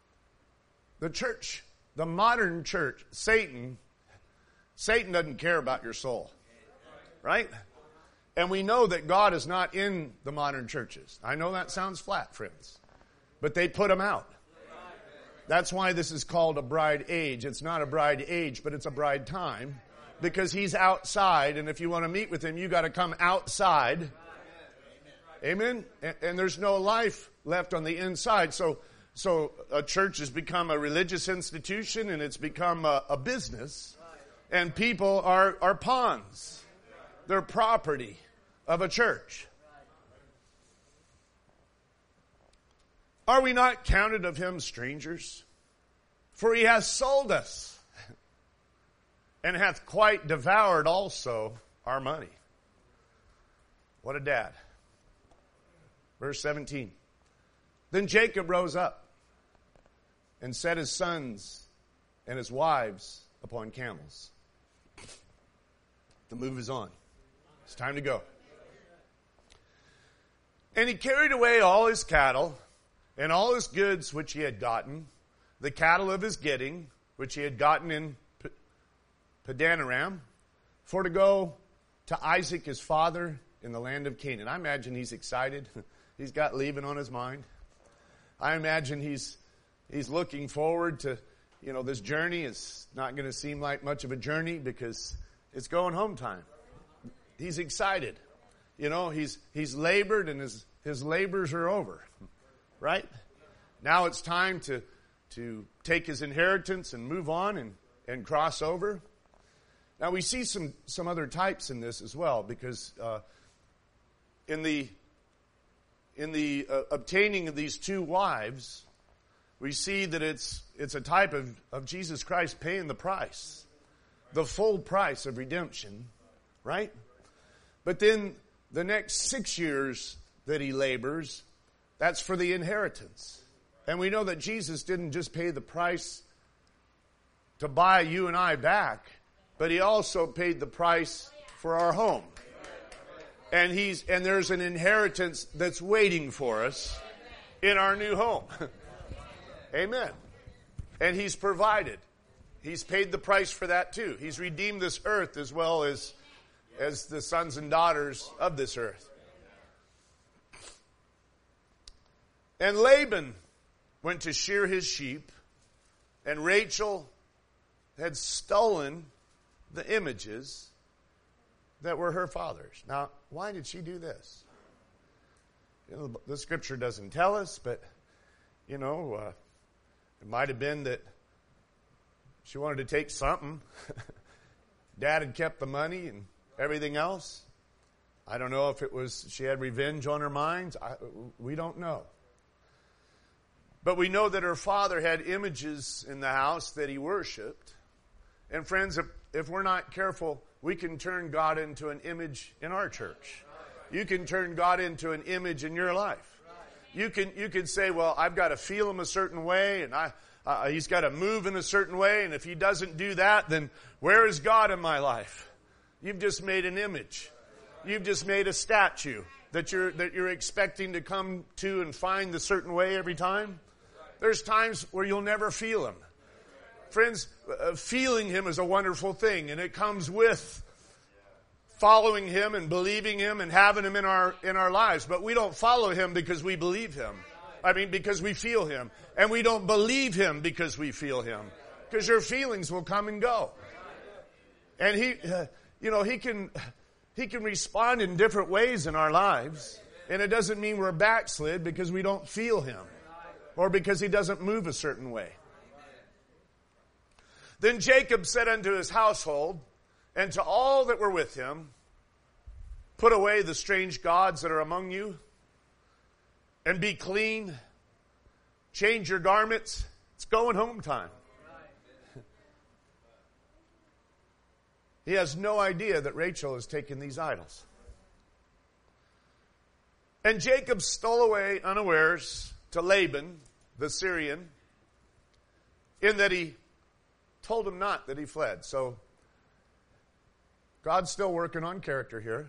the modern church, Satan doesn't care about your soul. Right? And we know that God is not in the modern churches. I know that sounds flat, friends. But they put him out. That's why this is called a bride age. It's not a bride age, but it's a bride time. Because he's outside, and if you want to meet with him, you got to come outside. Amen? And there's no life left on the inside. So a church has become a religious institution, and it's become a business. And people are pawns. They're property of a church. Are we not counted of him strangers? For he has sold us, and hath quite devoured also our money. What a dad. Verse 17. Then Jacob rose up and set his sons and his wives upon camels. The move is on. It's time to go. And he carried away all his cattle and all his goods which he had gotten, the cattle of his getting, which he had gotten in Padanaram, for to go to Isaac his father in the land of Canaan. I imagine he's excited. He's got leaving on his mind. I imagine he's looking forward to, this journey is not going to seem like much of a journey because it's going home time. He's excited. He's labored and his labors are over. Right? Now it's time to take his inheritance and move on and cross over. Now we see some other types in this as well, because in the obtaining of these two wives, we see that it's a type of Jesus Christ paying the price, the full price of redemption, right? But then the next 6 years that he labors, that's for the inheritance. And we know that Jesus didn't just pay the price to buy you and I back, but he also paid the price for our home. And there's an inheritance that's waiting for us in our new home. Amen. And he's provided. He's paid the price for that too. He's redeemed this earth as well as the sons and daughters of this earth. And Laban went to shear his sheep, and Rachel had stolen the images that were her father's. Now, why did she do this? The scripture doesn't tell us, but, it might have been that she wanted to take something. Dad had kept the money and everything else. I don't know if it was she had revenge on her mind. We don't know. But we know that her father had images in the house that he worshiped. And friends, if we're not careful, we can turn God into an image in our church. You can turn God into an image in your life. You can say, well, I've got to feel him a certain way, and he's got to move in a certain way, and if he doesn't do that, then where is God in my life? You've just made an image. You've just made a statue that you're expecting to come to and find the certain way every time. There's times where you'll never feel him. Friends, feeling him is a wonderful thing, and it comes with following him and believing him and having him in our lives. But we don't follow him because we believe him. Because we feel him. And we don't believe him because we feel him. Because your feelings will come and go. And he can respond in different ways in our lives. And it doesn't mean we're backslid because we don't feel him. Or because he doesn't move a certain way. Then Jacob said unto his household, and to all that were with him, put away the strange gods that are among you, and be clean. Change your garments. It's going home time. He has no idea that Rachel has taken these idols. And Jacob stole away unawares to Laban, the Syrian, in that he told him not that he fled. So God's still working on character here.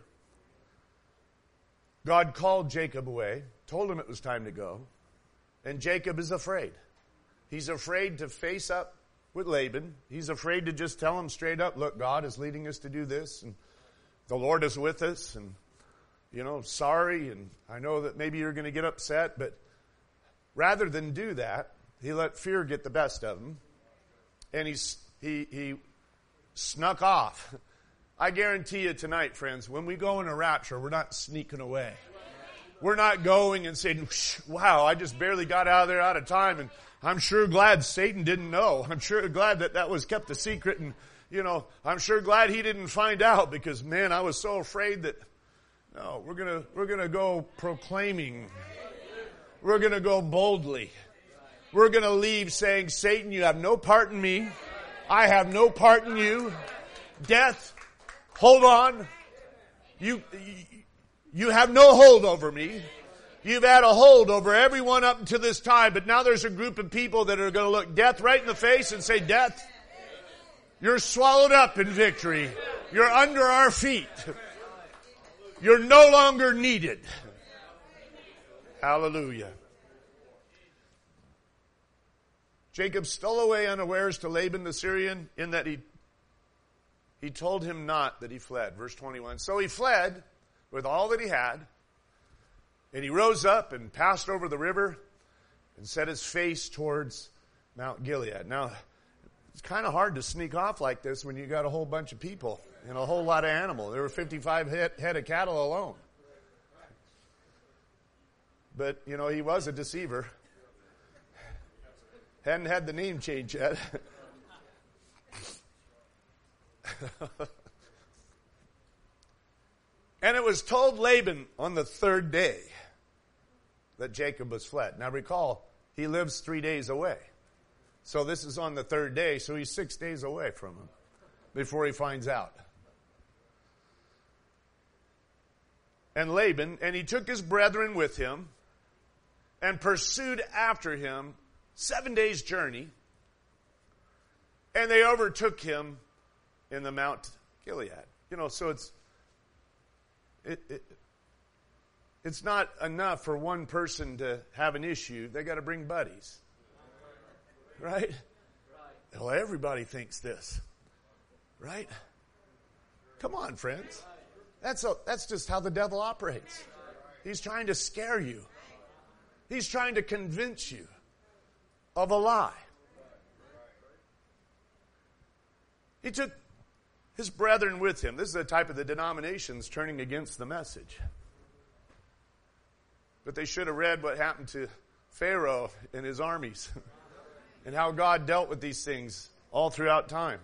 God called Jacob away, told him it was time to go, and Jacob is afraid. He's afraid to face up with Laban. He's afraid to just tell him straight up, look, God is leading us to do this, and the Lord is with us, and, sorry, and I know that maybe you're going to get upset, but rather than do that, he let fear get the best of him, and he snuck off. I guarantee you tonight, friends, when we go in a rapture, we're not sneaking away. We're not going and saying, wow, I just barely got out of there out of time, and I'm sure glad Satan didn't know. I'm sure glad that was kept a secret, and, I'm sure glad he didn't find out, because, man, I was so afraid that, no, we're gonna go proclaiming. We're gonna go boldly. We're gonna leave saying, Satan, you have no part in me. I have no part in you. Death, hold on. You have no hold over me. You've had a hold over everyone up until this time, but now there's a group of people that are going to look death right in the face and say, Death, you're swallowed up in victory. You're under our feet. You're no longer needed. Hallelujah. Jacob stole away unawares to Laban the Syrian, in that he told him not that he fled. Verse 21. So he fled with all that he had, and he rose up and passed over the river and set his face towards Mount Gilead. Now, it's kind of hard to sneak off like this when you got a whole bunch of people and a whole lot of animals. There were 55 head of cattle alone. But, he was a deceiver. Hadn't had the name change yet. And it was told Laban on the third day that Jacob was fled. Now recall, he lives 3 days away. So this is on the third day, so he's 6 days away from him before he finds out. And Laban, and he took his brethren with him and pursued after him 7 days' journey, and they overtook him in the Mount Gilead. So it's not enough for one person to have an issue. They got to bring buddies. Right? Well, everybody thinks this. Right? Come on, friends. That's just how the devil operates. He's trying to scare you. He's trying to convince you of a lie. He took his brethren with him. This is the type of the denominations turning against the message. But they should have read what happened to Pharaoh and his armies and how God dealt with these things all throughout time.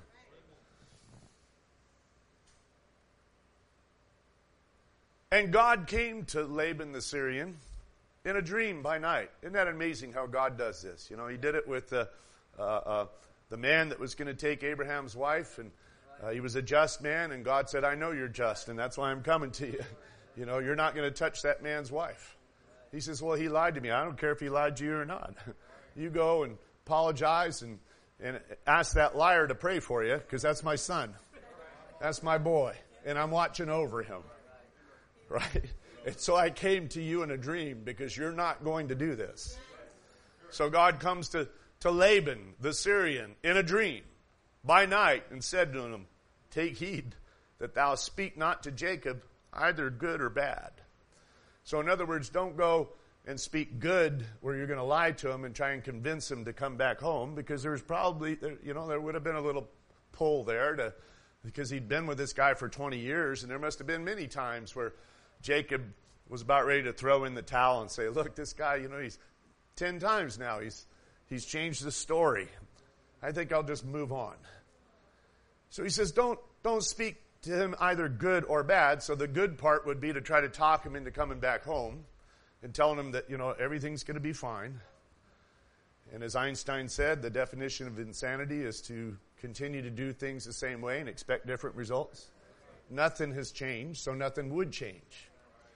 And God came to Laban the Syrian in a dream by night. Isn't that amazing how God does this? He did it with the man that was going to take Abraham's wife, and he was a just man, and God said, I know you're just, and that's why I'm coming to you. You're not going to touch that man's wife. He says, well, he lied to me. I don't care if he lied to you or not. You go and apologize and ask that liar to pray for you, because that's my son. That's my boy, and I'm watching over him. Right? And so I came to you in a dream because you're not going to do this. So God comes to Laban, the Syrian, in a dream by night and said to him, take heed that thou speak not to Jacob either good or bad. So in other words, don't go and speak good where you're going to lie to him and try and convince him to come back home, because there's probably, there would have been a little pull there because he'd been with this guy for 20 years, and there must have been many times where Jacob was about ready to throw in the towel and say, look, this guy, he's 10 times now. He's changed the story. I think I'll just move on. So he says, don't speak to him either good or bad. So the good part would be to try to talk him into coming back home and telling him that, everything's going to be fine. And as Einstein said, the definition of insanity is to continue to do things the same way and expect different results. Nothing has changed, so nothing would change.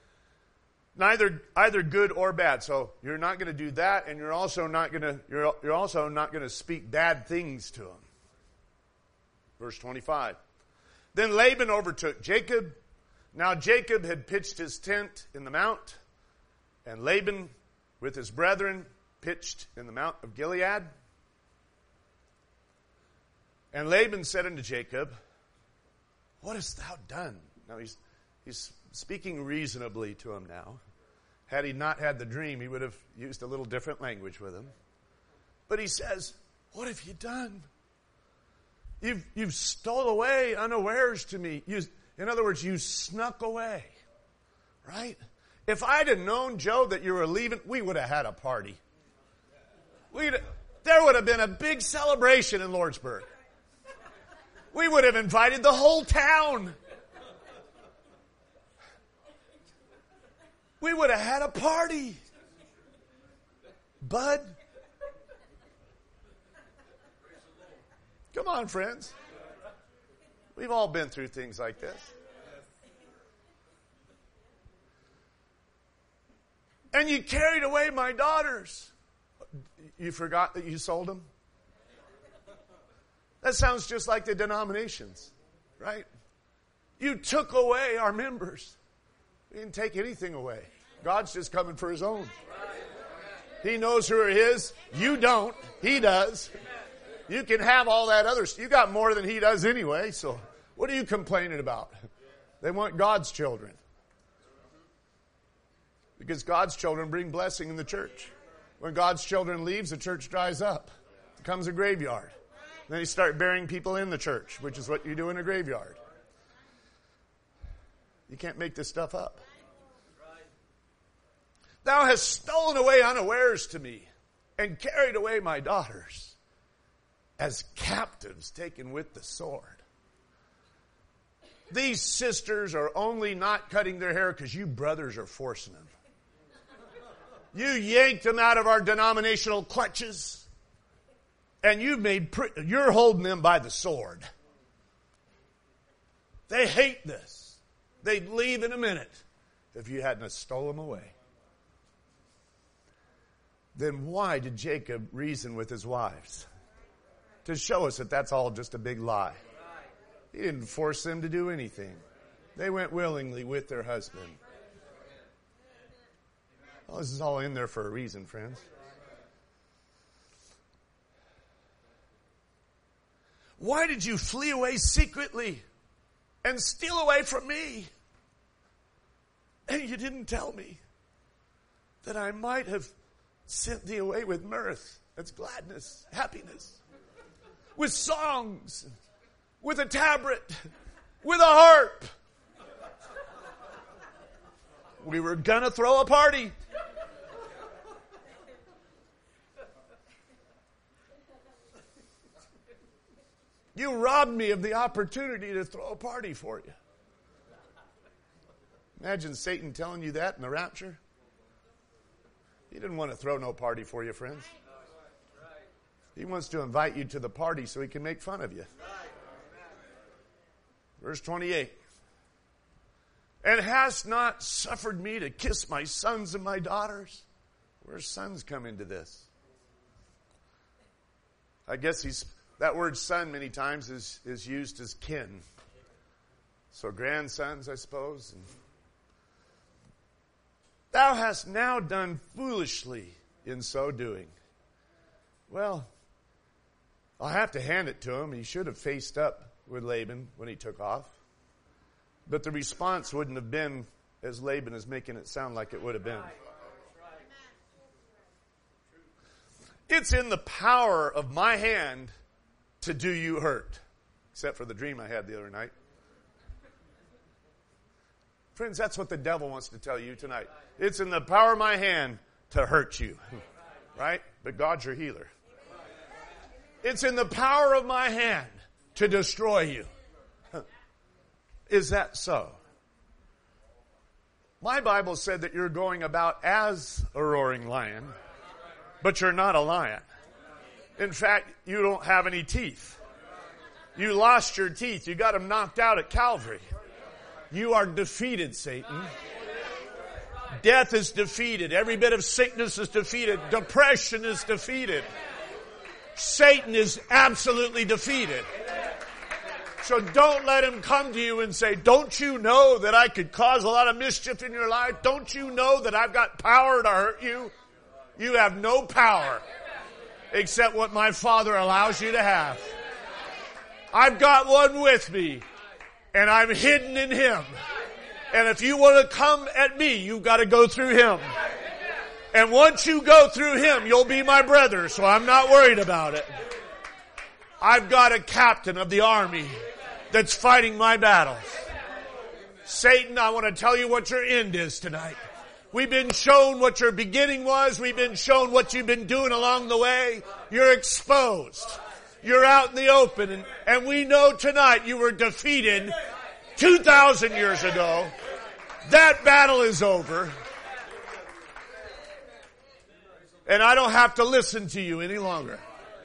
Either good or bad. So you're not going to do that, and you're also not going to speak bad things to him. Verse 25. Then Laban overtook Jacob. Now Jacob had pitched his tent in the mount, and Laban with his brethren pitched in the mount of Gilead. And Laban said unto Jacob, what hast thou done? Now he's speaking reasonably to him now. Had he not had the dream, he would have used a little different language with him. But he says, what have you done? You've stole away unawares to me. In other words, you snuck away. Right? If I'd have known, Joe, that you were leaving, we would have had a party. There would have been a big celebration in Lordsburg. We would have invited the whole town. We would have had a party. Bud. Come on, friends. We've all been through things like this. And you carried away my daughters. You forgot that you sold them? That sounds just like the denominations, right? You took away our members. We didn't take anything away. God's just coming for his own. He knows who are his. You don't. He does. You can have all that other stuff. You got more than he does anyway, so what are you complaining about? They want God's children. Because God's children bring blessing in the church. When God's children leaves, the church dries up. It becomes a graveyard. Then you start burying people in the church, which is what you do in a graveyard. You can't make this stuff up. Thou hast stolen away unawares to me and carried away my daughters as captives taken with the sword. These sisters are only not cutting their hair because you brothers are forcing them. You yanked them out of our denominational clutches. And you're holding them by the sword. They hate this. They'd leave in a minute if you hadn't stolen them away. Then why did Jacob reason with his wives? To show us that that's all just a big lie. He didn't force them to do anything. They went willingly with their husband. Well, this is all in there for a reason, friends. Why did you flee away secretly and steal away from me? And you didn't tell me that I might have sent thee away with mirth. That's gladness, happiness. With songs, with a tabret, with a harp. We were going to throw a party. You robbed me of the opportunity to throw a party for you. Imagine Satan telling you that in the rapture. He didn't want to throw no party for you, friends. He wants to invite you to the party so he can make fun of you. Verse 28. And hast not suffered me to kiss my sons and my daughters? Where's sons come into this? I guess that word son many times is used as kin. So grandsons, I suppose. Thou hast now done foolishly in so doing. Well, I'll have to hand it to him. He should have faced up with Laban when he took off. But the response wouldn't have been as Laban is making it sound like it would have been. It's in the power of my hand to do you hurt. Except for the dream I had the other night. Friends, that's what the devil wants to tell you tonight. It's in the power of my hand to hurt you. Right? But God's your healer. It's in the power of my hand to destroy you. Is that so? My Bible said that you're going about as a roaring lion, but you're not a lion. In fact, you don't have any teeth. You lost your teeth. You got them knocked out at Calvary. You are defeated, Satan. Death is defeated. Every bit of sickness is defeated. Depression is defeated. Satan is absolutely defeated. So don't let him come to you and say, don't you know that I could cause a lot of mischief in your life? Don't you know that I've got power to hurt you? You have no power except what my Father allows you to have. I've got one with me, and I'm hidden in him. And if you want to come at me, you've got to go through him. And once you go through him, you'll be my brother, so I'm not worried about it. I've got a captain of the army that's fighting my battles. Satan, I want to tell you what your end is tonight. We've been shown what your beginning was. We've been shown what you've been doing along the way. You're exposed. You're out in the open. And we know tonight you were defeated 2,000 years ago. That battle is over. And I don't have to listen to you any longer.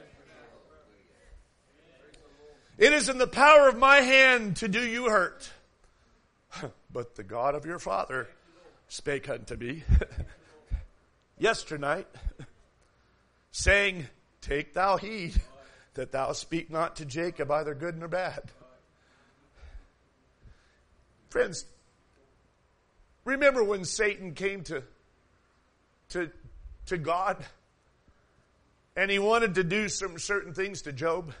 It is in the power of my hand to do you hurt. But the God of your father spake unto me yesternight, saying, take thou heed that thou speak not to Jacob either good nor bad. Friends, remember when Satan came to God and he wanted to do some certain things to Job?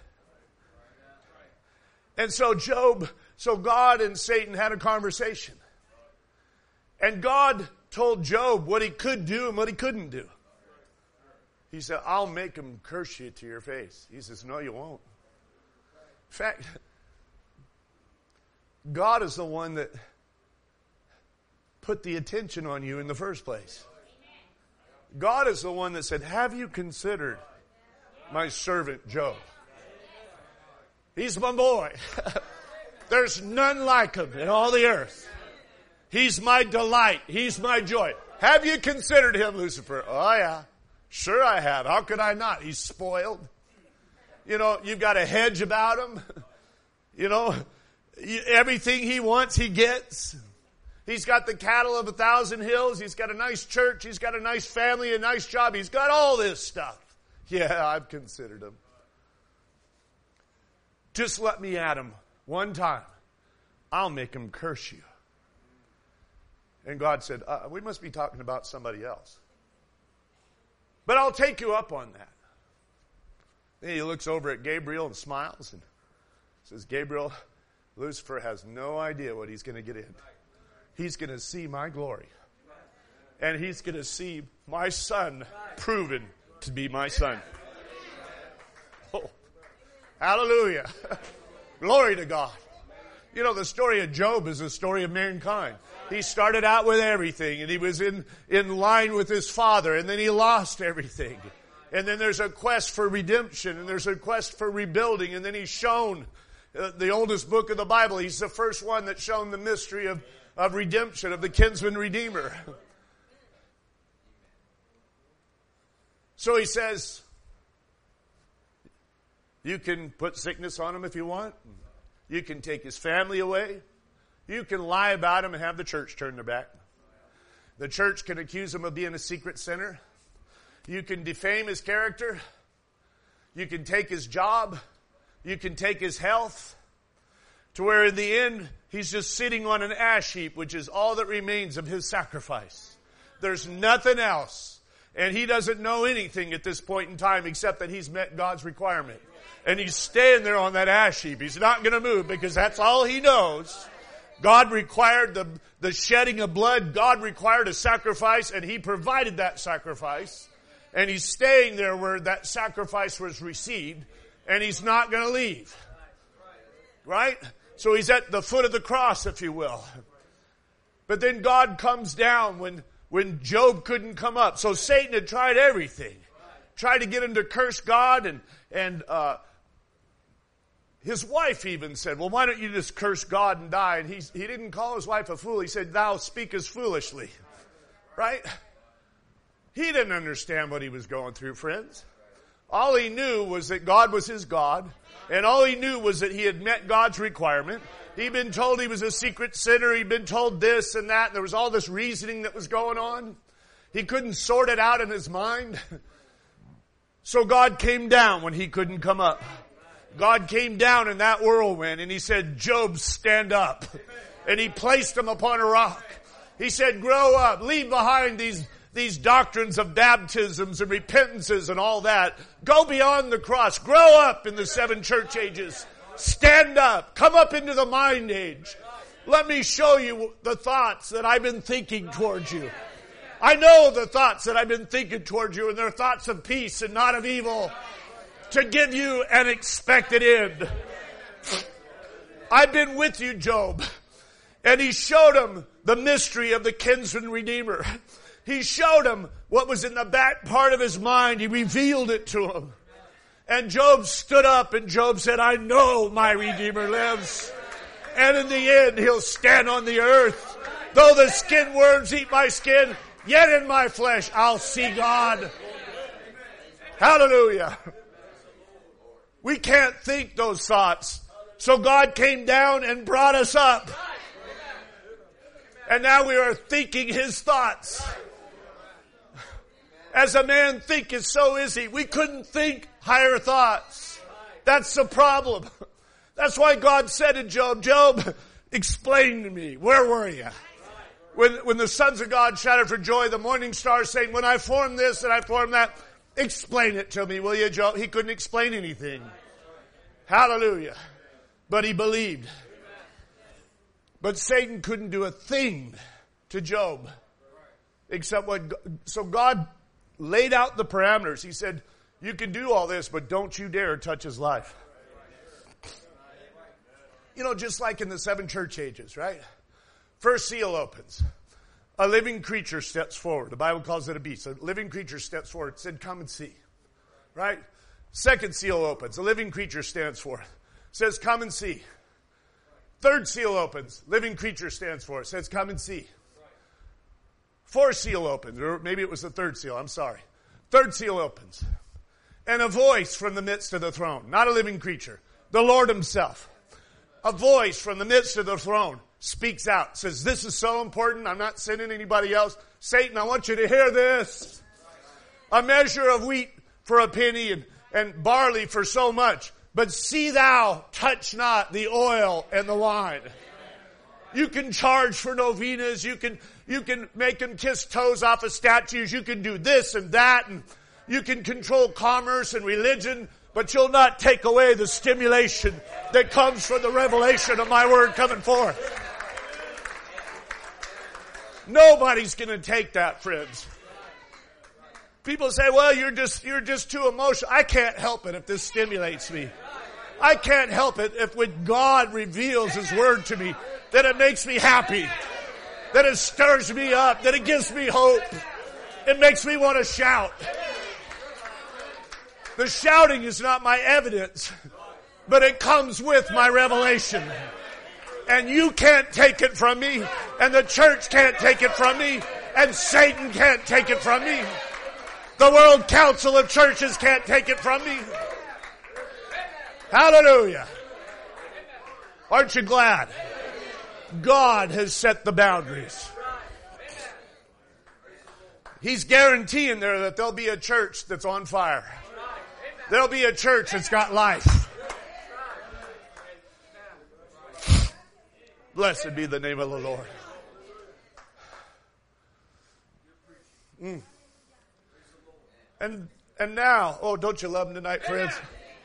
And so God and Satan had a conversation. And God told Job what he could do and what he couldn't do. He said, I'll make him curse you to your face. He says, no, you won't. In fact, God is the one that put the attention on you in the first place. God is the one that said, have you considered my servant Job? He's my boy. There's none like him in all the earth. He's my delight. He's my joy. Have you considered him, Lucifer? Oh, yeah. Sure I have. How could I not? He's spoiled. You know, you've got a hedge about him. You know, everything he wants, he gets. He's got the cattle of 1,000 hills. He's got a nice church. He's got a nice family, a nice job. He's got all this stuff. Yeah, I've considered him. Just let me at him one time. I'll make him curse you. And God said, we must be talking about somebody else. But I'll take you up on that. Then he looks over at Gabriel and smiles and says, Gabriel, Lucifer has no idea what he's going to get in. He's going to see my glory. And he's going to see my son proven to be my son. Oh, hallelujah. Glory to God. You know, the story of Job is a story of mankind. He started out with everything, and he was in line with his father, and then he lost everything. And then there's a quest for redemption, and there's a quest for rebuilding, and then he's shown the oldest book of the Bible. He's the first one that's shown the mystery of redemption, of the kinsman redeemer. So he says, you can put sickness on him if you want. You can take his family away. You can lie about him and have the church turn their back. The church can accuse him of being a secret sinner. You can defame his character. You can take his job. You can take his health. To where in the end, he's just sitting on an ash heap, which is all that remains of his sacrifice. There's nothing else. And he doesn't know anything at this point in time except that he's met God's requirement. And he's staying there on that ash heap. He's not going to move because that's all he knows. God required the shedding of blood. God required a sacrifice, and he provided that sacrifice. And he's staying there where that sacrifice was received, and he's not going to leave. Right? So he's at the foot of the cross, if you will. But then God comes down when Job couldn't come up. So Satan had tried everything. Tried to get him to curse God, and his wife even said, well, why don't you just curse God and die? And he didn't call his wife a fool. He said, thou speakest foolishly. Right? He didn't understand what he was going through, friends. All he knew was that God was his God. And all he knew was that he had met God's requirement. He'd been told he was a secret sinner. He'd been told this and that. And there was all this reasoning that was going on. He couldn't sort it out in his mind. So God came down when he couldn't come up. God came down in that whirlwind and he said, Job, stand up. And he placed him upon a rock. He said, grow up, leave behind these doctrines of baptisms and repentances and all that. Go beyond the cross. Grow up in the 7 church ages. Stand up. Come up into the mind age. Let me show you the thoughts that I've been thinking towards you. I know the thoughts that I've been thinking towards you, and they're thoughts of peace and not of evil, to give you an expected end. I've been with you, Job. And he showed him the mystery of the kinsman redeemer. He showed him what was in the back part of his mind. He revealed it to him. And Job stood up and Job said, I know my Redeemer lives. And in the end, he'll stand on the earth. Though the skin worms eat my skin, yet in my flesh I'll see God. Hallelujah. We can't think those thoughts. So God came down and brought us up. And now we are thinking His thoughts. As a man thinketh, so is he. We couldn't think higher thoughts. That's the problem. That's why God said to Job, Job, explain to me, where were you? When the sons of God shouted for joy, the morning star saying, when I formed this and I formed that, explain it to me, will you, Job? He couldn't explain anything. Hallelujah. But he believed. But Satan couldn't do a thing to Job. Except so God laid out the parameters. He said, you can do all this, but don't you dare touch his life. You know, just like in the 7 church ages, right? First seal opens. A living creature steps forward. The Bible calls it a beast. A living creature steps forward. It said, come and see. Right? Second seal opens. A living creature stands forth. It says, come and see. Third seal opens. Living creature stands forth. It says, come and see. Fourth seal opens. Or maybe it was the third seal. I'm sorry. Third seal opens. And a voice from the midst of the throne. Not a living creature. The Lord himself. A voice from the midst of the throne speaks out. Says, this is so important. I'm not sending anybody else. Satan, I want you to hear this. A measure of wheat for a penny and barley for so much. But see thou, touch not the oil and the wine. You can charge for novenas. You can make them kiss toes off of statues. You can do this and that. And you can control commerce and religion. But you'll not take away the stimulation that comes from the revelation of my word coming forth. Nobody's going to take that, friends. People say, well, you're just too emotional. I can't help it if this stimulates me. I can't help it if when God reveals His word to me, that it makes me happy, that it stirs me up, that it gives me hope. It makes me want to shout. The shouting is not my evidence, but it comes with my revelation. And you can't take it from me, and the church can't take it from me, and Satan can't take it from me. The World Council of Churches can't take it from me. Hallelujah. Aren't you glad? God has set the boundaries. He's guaranteeing there that there'll be a church that's on fire. There'll be a church that's got life. Blessed be the name of the Lord. And now, oh, don't you love him tonight, friends?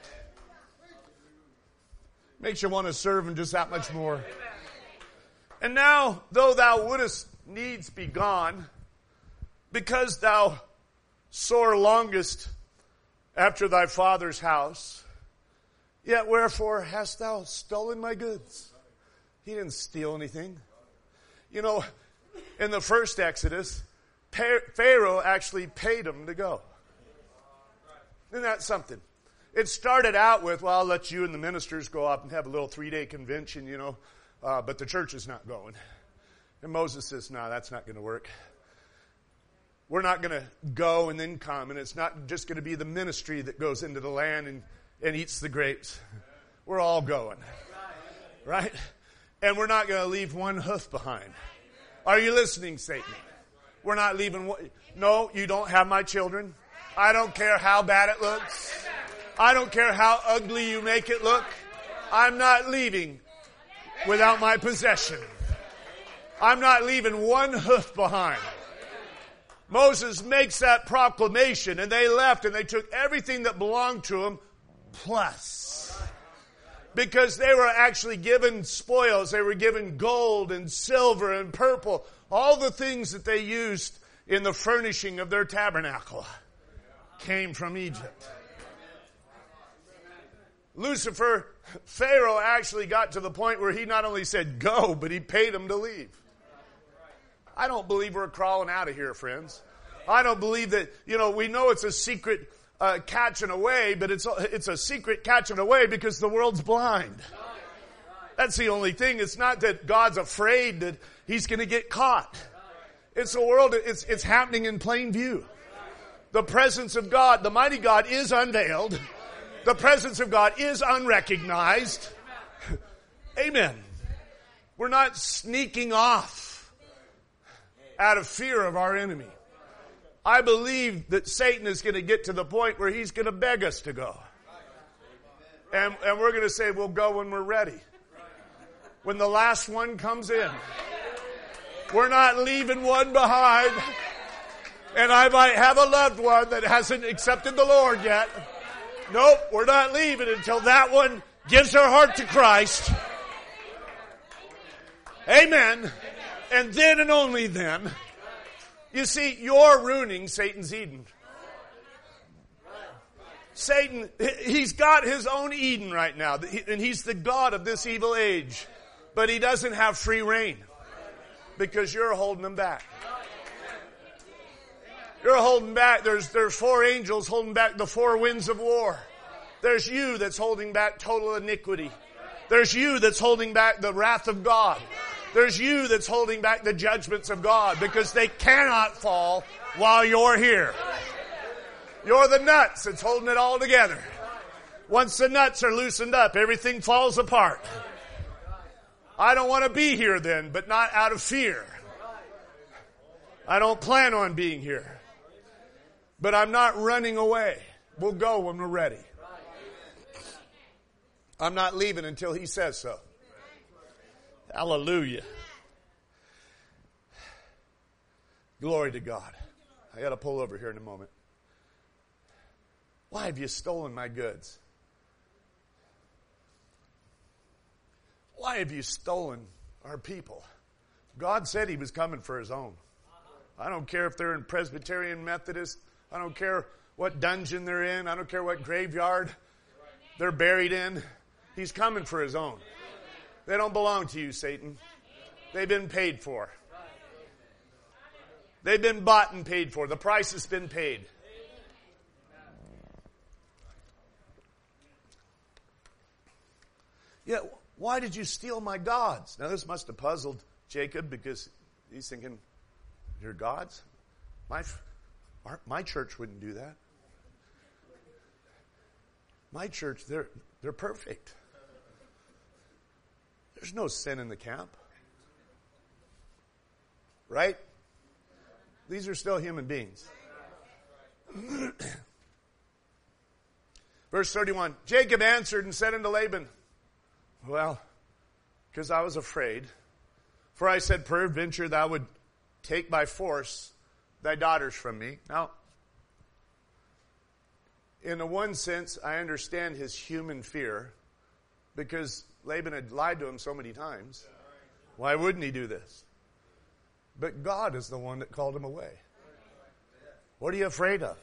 Makes you want to serve him just that much more. And now, though thou wouldest needs be gone, because thou sore longest after thy father's house, yet wherefore hast thou stolen my goods? He didn't steal anything. You know, in the first Exodus, Pharaoh actually paid him to go. Isn't that something? It started out with, well, I'll let you and the ministers go up and have a little 3-day convention, you know, but the church is not going. And Moses says, no, that's not going to work. We're not going to go and then come, and it's not just going to be the ministry that goes into the land and eats the grapes. We're all going, right? And we're not going to leave one hoof behind. Are you listening, Satan? We're not leaving one. No, you don't have my children. I don't care how bad it looks. I don't care how ugly you make it look. I'm not leaving without my possession. I'm not leaving one hoof behind. Moses makes that proclamation, and they left and they took everything that belonged to them plus. Because they were actually given spoils. They were given gold and silver and purple. All the things that they used in the furnishing of their tabernacle came from Egypt. Pharaoh actually got to the point where he not only said go, but he paid them to leave. I don't believe we're crawling out of here, friends. I don't believe that, we know it's a secret catching away, but it's a secret catching away because the world's blind. That's the only thing. It's not that God's afraid that he's going to get caught. It's the world, it's happening in plain view. The presence of God, the mighty God, is unveiled. The presence of God is unrecognized. Amen. We're not sneaking off out of fear of our enemy. I believe that Satan is going to get to the point where he's going to beg us to go. And we're going to say, we'll go when we're ready. When the last one comes in. We're not leaving one behind. And I might have a loved one that hasn't accepted the Lord yet. Nope, we're not leaving until that one gives her heart to Christ. Amen. And then and only then. You see, you're ruining Satan's Eden. Satan, he's got his own Eden right now. And he's the god of this evil age. But he doesn't have free reign. Because you're holding him back. You're holding back. There's 4 angels holding back the 4 winds of war. There's you that's holding back total iniquity. There's you that's holding back the wrath of God. There's you that's holding back the judgments of God because they cannot fall while you're here. You're the nuts that's holding it all together. Once the nuts are loosened up, everything falls apart. I don't want to be here then, but not out of fear. I don't plan on being here. But I'm not running away. We'll go when we're ready. I'm not leaving until he says so. Hallelujah. Glory to God. I got to pull over here in a moment. Why have you stolen my goods? Why have you stolen our people? God said he was coming for his own. I don't care if they're in Presbyterian, Methodist. I don't care what dungeon they're in. I don't care what graveyard they're buried in. He's coming for his own. They don't belong to you, Satan. They've been paid for. They've been bought and paid for. The price has been paid. Yeah, why did you steal my gods? Now this must have puzzled Jacob because he's thinking, your gods? My church wouldn't do that. My church, they're perfect. There's no sin in the camp. Right? These are still human beings. Verse 31, Jacob answered and said unto Laban, well, because I was afraid, for I said, peradventure thou would take by force thy daughters from me. Now, in the one sense, I understand his human fear, because Laban had lied to him so many times. Why wouldn't he do this? But God is the one that called him away. What are you afraid of?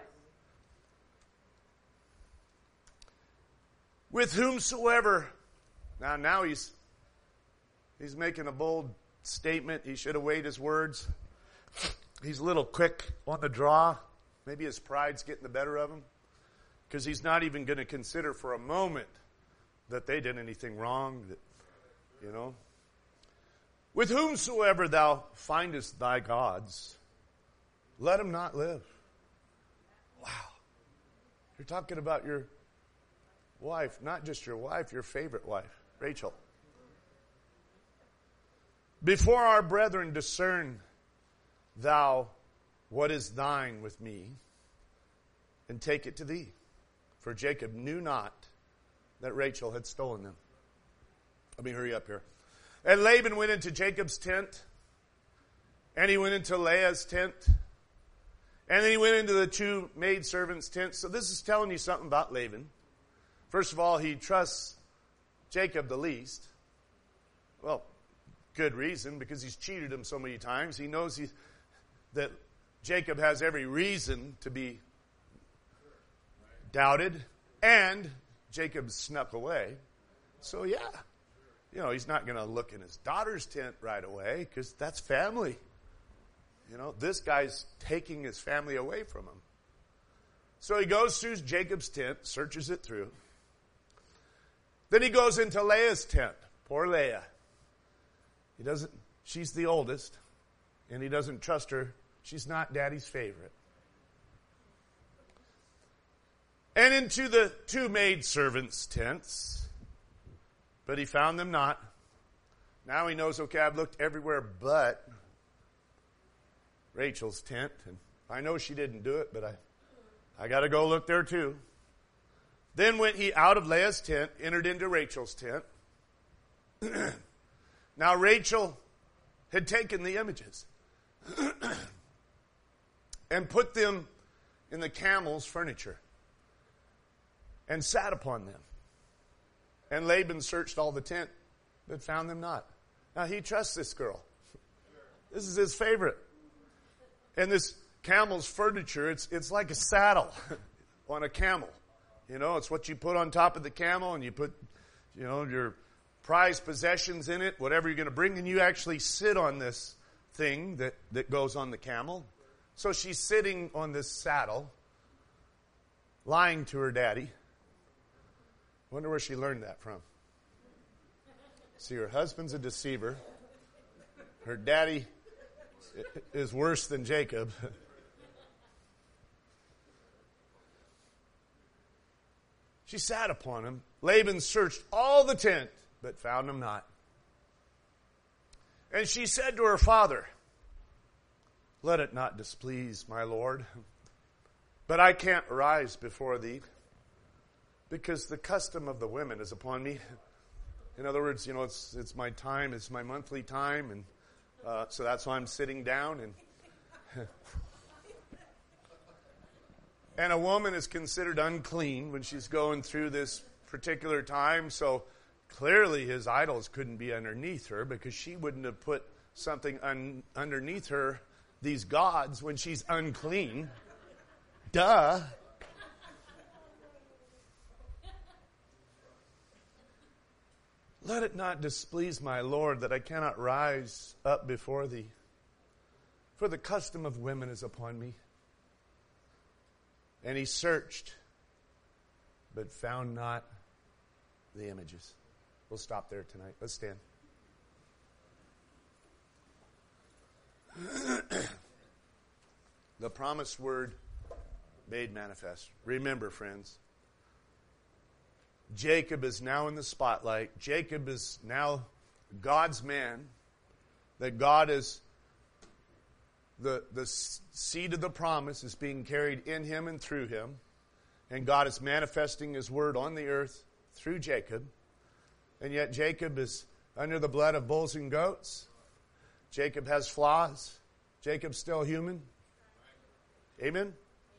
With whomsoever. Now he's making a bold statement. He should have weighed his words. He's a little quick on the draw. Maybe his pride's getting the better of him. Because he's not even going to consider for a moment that they did anything wrong. That, With whomsoever thou findest thy gods, let him not live. Wow. You're talking about your wife, not just your wife, your favorite wife, Rachel. Before our brethren discern thou what is thine with me, and take it to thee. For Jacob knew not that Rachel had stolen them. Let me hurry up here. And Laban went into Jacob's tent, and he went into Leah's tent, and then he went into the two maidservants' tents. So this is telling you something about Laban. First of all, he trusts Jacob the least. Well, good reason, because he's cheated him so many times. He knows that Jacob has every reason to be doubted, and Jacob snuck away. So yeah, he's not going to look in his daughter's tent right away, because that's family. This guy's taking his family away from him. So he goes through Jacob's tent, searches it through. Then he goes into Leah's tent. Poor Leah. She's the oldest, and he doesn't trust her. She's not Daddy's favorite. And into the two maidservants' tents, but he found them not. Now he knows, okay, I've looked everywhere but Rachel's tent, and I know she didn't do it, but I got to go look there too. Then went he out of Leah's tent, entered into Rachel's tent. Now Rachel had taken the images and put them in the camel's furniture and sat upon them. And Laban searched all the tent, but found them not. Now he trusts this girl. This is his favorite. And this camel's furniture, it's like a saddle on a camel. It's what you put on top of the camel, and you put, your prized possessions in it, whatever you're going to bring, and you actually sit on this thing that goes on the camel. So she's sitting on this saddle, lying to her daddy. Wonder where she learned that from. See, her husband's a deceiver. Her daddy is worse than Jacob. She sat upon him. Laban searched all the tent, but found him not. And she said to her father, let it not displease my lord, but I can't arise before thee, because the custom of the women is upon me. In other words, it's my time, it's my monthly time, and so that's why I'm sitting down. And a woman is considered unclean when she's going through this particular time, so clearly his idols couldn't be underneath her, because she wouldn't have put something underneath her, these gods, when she's unclean. Duh. Let it not displease my Lord that I cannot rise up before thee, for the custom of women is upon me. And he searched, but found not the images. We'll stop there tonight. Let's stand. The promised word made manifest. Remember, friends, Jacob is now in the spotlight. Jacob is now God's man. That God is the seed of the promise is being carried in him and through him. And God is manifesting his word on the earth through Jacob. And yet Jacob is under the blood of bulls and goats. Jacob has flaws. Jacob's still human. Amen?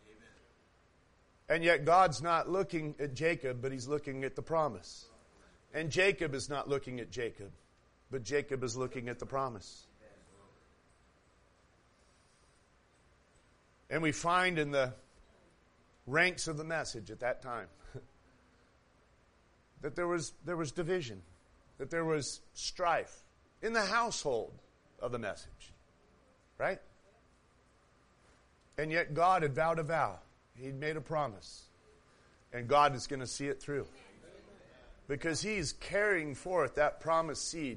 And yet God's not looking at Jacob, but he's looking at the promise. And Jacob is not looking at Jacob, but Jacob is looking at the promise. And we find in the ranks of the message at that time that there was division, that there was strife in the household of the message. Right? And yet God had vowed a vow. He'd made a promise. And God is going to see it through. Because he's carrying forth that promised seed.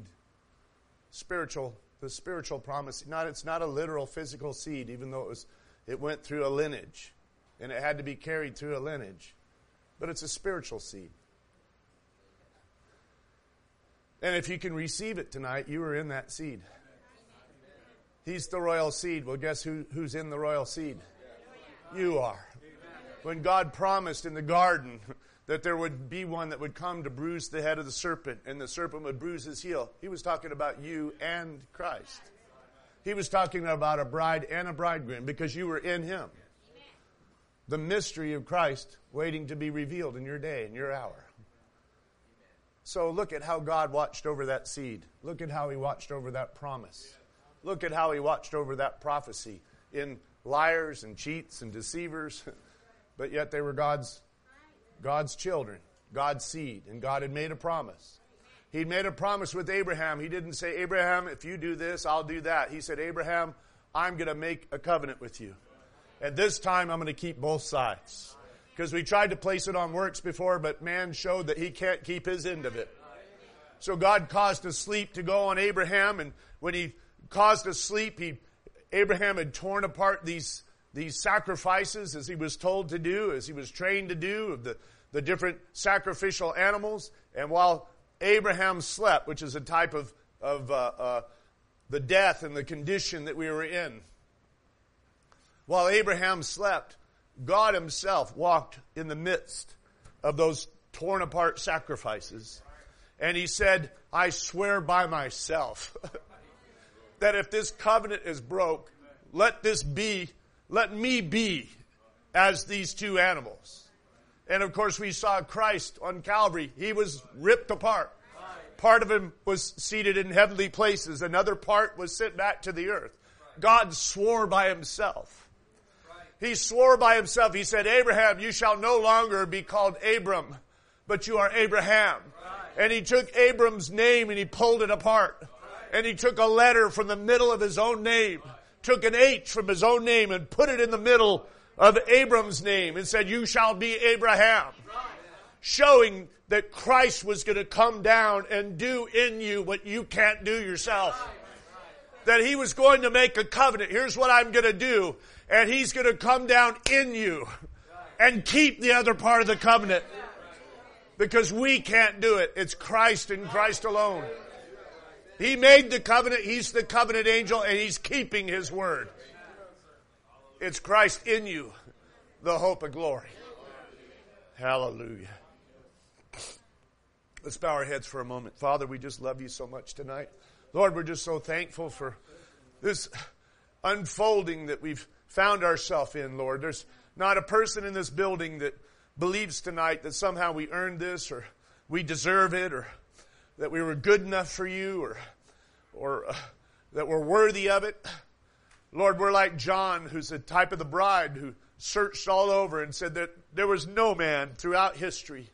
The spiritual promise. It's not a literal physical seed, even though it went through a lineage. And it had to be carried through a lineage. But it's a spiritual seed. And if you can receive it tonight, you are in that seed. He's the royal seed. Well, guess who's in the royal seed? You are. When God promised in the garden that there would be one that would come to bruise the head of the serpent, and the serpent would bruise his heel, he was talking about you and Christ. He was talking about a bride and a bridegroom because you were in him. The mystery of Christ waiting to be revealed in your day, in your hour. So look at how God watched over that seed. Look at how he watched over that promise. Look at how he watched over that prophecy in liars and cheats and deceivers. But yet they were God's children, God's seed. And God had made a promise. He'd made a promise with Abraham. He didn't say, Abraham, if you do this, I'll do that. He said, Abraham, I'm going to make a covenant with you. And this time I'm going to keep both sides. Because we tried to place it on works before, but man showed that he can't keep his end of it. So God caused a sleep to go on Abraham, and when he caused a sleep, Abraham had torn apart these sacrifices as he was told to do, as he was trained to do, of the different sacrificial animals. And while Abraham slept, which is a type of the death and the condition that we were in, while Abraham slept, God himself walked in the midst of those torn apart sacrifices. And he said, I swear by myself that if this covenant is broke, let me be as these two animals. And of course we saw Christ on Calvary. He was ripped apart. Part of him was seated in heavenly places. Another part was sent back to the earth. God swore by himself. He swore by himself. He said, Abraham, you shall no longer be called Abram, but you are Abraham. And he took Abram's name and he pulled it apart. And he took a letter from the middle of his own name, took an H from his own name and put it in the middle of Abram's name and said, you shall be Abraham. Showing that Christ was going to come down and do in you what you can't do yourself. That he was going to make a covenant. Here's what I'm going to do. And he's going to come down in you and keep the other part of the covenant. Because we can't do it. It's Christ and Christ alone. He made the covenant. He's the covenant angel and he's keeping his word. It's Christ in you, the hope of glory. Hallelujah. Let's bow our heads for a moment. Father, we just love you so much tonight. Lord, we're just so thankful for this unfolding that we've found ourselves in, Lord. There's not a person in this building that believes tonight that somehow we earned this or we deserve it or that we were good enough for you or that we're worthy of it. Lord, we're like John, who's a type of the bride who searched all over and said that there was no man throughout history,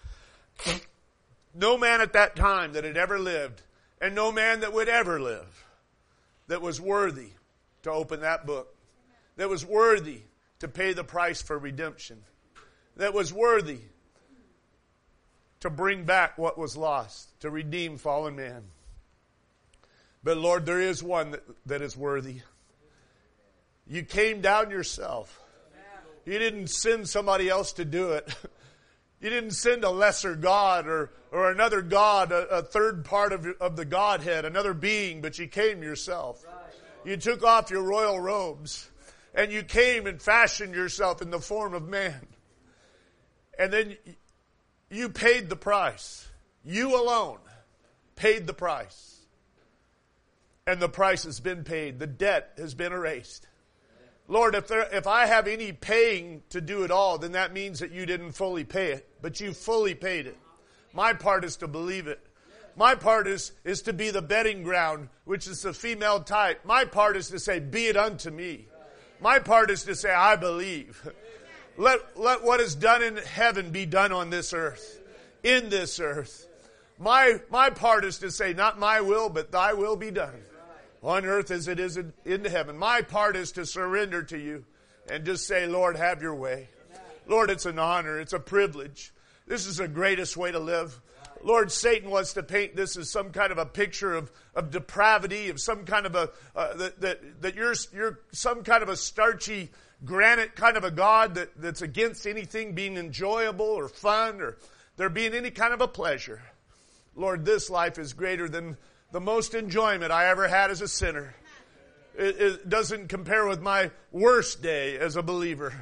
no man at that time that had ever lived, and no man that would ever live, that was worthy to open that book, that was worthy to pay the price for redemption, that was worthy to bring back what was lost, to redeem fallen man. But Lord, there is one that is worthy. You came down yourself. You didn't send somebody else to do it. You didn't send a lesser God or another God, a third part of the Godhead, another being, but you came yourself. You took off your royal robes and you came and fashioned yourself in the form of man. And then you paid the price. You alone paid the price. And the price has been paid. The debt has been erased. Lord, if I have any paying to do it all, then that means that you didn't fully pay it. But you fully paid it. My part is to believe it. My part is to be the bedding ground, which is the female type. My part is to say, be it unto me. My part is to say, I believe. Let what is done in heaven be done on this earth. In this earth. My part is to say, not my will, but thy will be done. On earth as it is in heaven. My part is to surrender to you and just say, Lord, have your way. Lord, it's an honor. It's a privilege. This is the greatest way to live. Lord, Satan wants to paint this as some kind of a picture of depravity, of some kind of that you're some kind of a starchy granite kind of a God that's against anything being enjoyable or fun or there being any kind of a pleasure. Lord, this life is greater than the most enjoyment I ever had as a sinner. It doesn't compare with my worst day as a believer.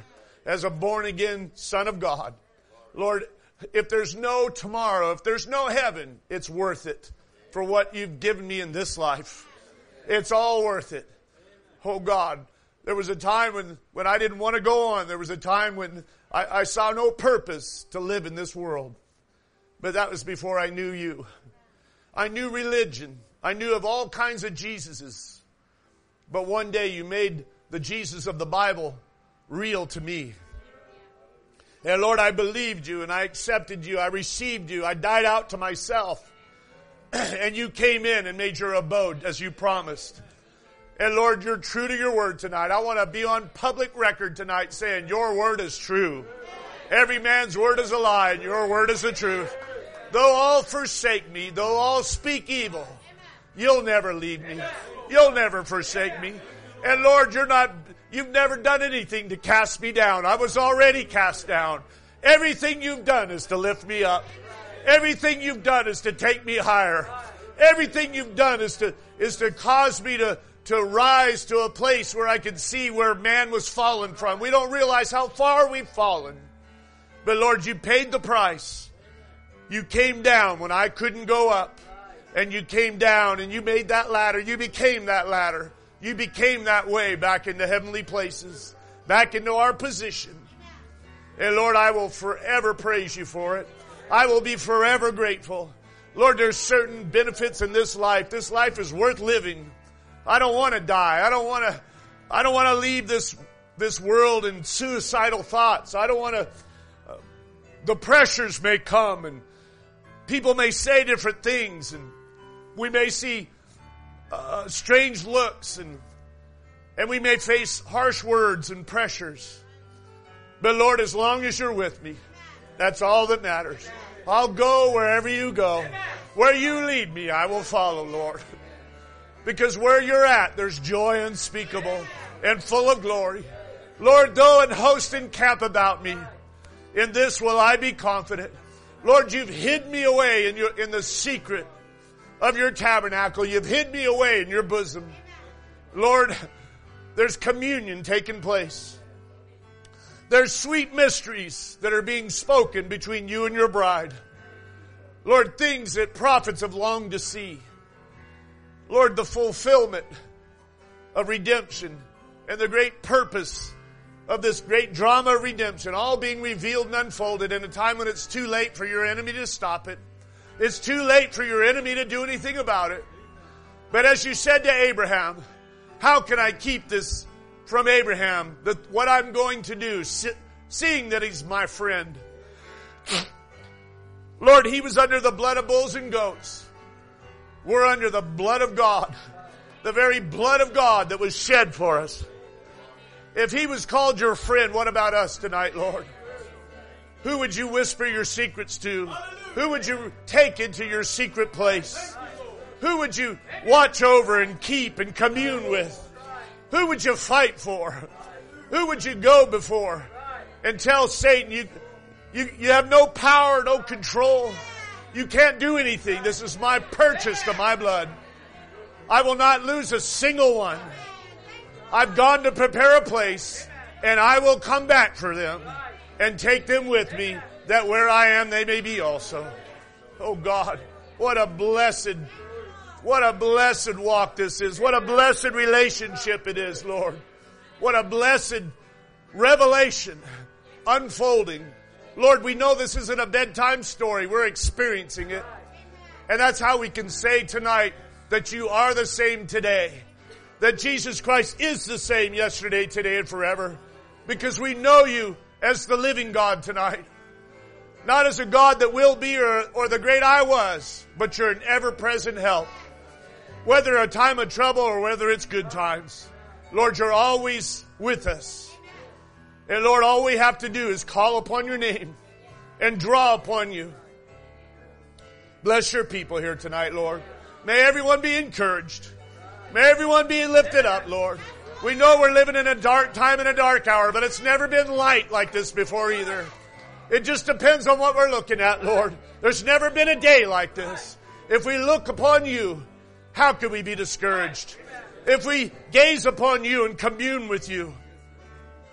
as a born-again son of God. Lord, if there's no tomorrow, if there's no heaven, it's worth it for what you've given me in this life. It's all worth it. Oh God, there was a time when I didn't want to go on. There was a time when I saw no purpose to live in this world. But that was before I knew you. I knew religion. I knew of all kinds of Jesuses. But one day you made the Jesus of the Bible real to me. And Lord, I believed you and I accepted you. I received you. I died out to myself. And you came in and made your abode as you promised. And Lord, you're true to your word tonight. I want to be on public record tonight saying your word is true. Every man's word is a lie and your word is the truth. Though all forsake me, though all speak evil, you'll never leave me. You'll never forsake me. And Lord, you've never done anything to cast me down. I was already cast down. Everything you've done is to lift me up. Everything you've done is to take me higher. Everything you've done is to cause me to rise to a place where I can see where man was fallen from. We don't realize how far we've fallen. But Lord, you paid the price. You came down when I couldn't go up. And you came down and you made that ladder. You became that ladder. You became that way back into heavenly places. Back into our position. And Lord, I will forever praise you for it. I will be forever grateful. Lord, there's certain benefits in this life. This life is worth living. I don't want to die. I don't want to leave this world in suicidal thoughts. I don't want to, the pressures may come and people may say different things and we may see strange looks and we may face harsh words and pressures. But Lord, as long as you're with me, that's all that matters. I'll go wherever you go. Where you lead me, I will follow, Lord. Because where you're at, there's joy unspeakable and full of glory. Lord, though an host encamp about me, in this will I be confident. Lord, you've hid me away in the secret of your tabernacle. You've hid me away in your bosom. Lord, there's communion taking place. There's sweet mysteries that are being spoken between you and your bride. Lord, things that prophets have longed to see. Lord, the fulfillment of redemption and the great purpose of this great drama of redemption, all being revealed and unfolded in a time when it's too late for your enemy to stop it. It's too late for your enemy to do anything about it. But as you said to Abraham, how can I keep this from Abraham, what I'm going to do, seeing that he's my friend? Lord, he was under the blood of bulls and goats. We're under the blood of God, the very blood of God that was shed for us. If he was called your friend, what about us tonight, Lord? Who would you whisper your secrets to? Who would you take into your secret place? Who would you watch over and keep and commune with? Who would you fight for? Who would you go before and tell Satan, you have no power, no control. You can't do anything. This is my purchase to my blood. I will not lose a single one. I've gone to prepare a place, and I will come back for them and take them with me, that where I am they may be also. Oh God, what a blessed walk this is. What a blessed relationship it is, Lord. What a blessed revelation unfolding. Lord, we know this isn't a bedtime story. We're experiencing it. And that's how we can say tonight that you are the same today. That Jesus Christ is the same yesterday, today, and forever. Because we know you as the living God tonight. Not as a God that will be or the great I was, but you're an ever-present help. Whether a time of trouble or whether it's good times. Lord, you're always with us. And Lord, all we have to do is call upon your name and draw upon you. Bless your people here tonight, Lord. May everyone be encouraged. May everyone be lifted up, Lord. We know we're living in a dark time and a dark hour, but it's never been light like this before either. It just depends on what we're looking at, Lord. There's never been a day like this. If we look upon you, how can we be discouraged? If we gaze upon you and commune with you,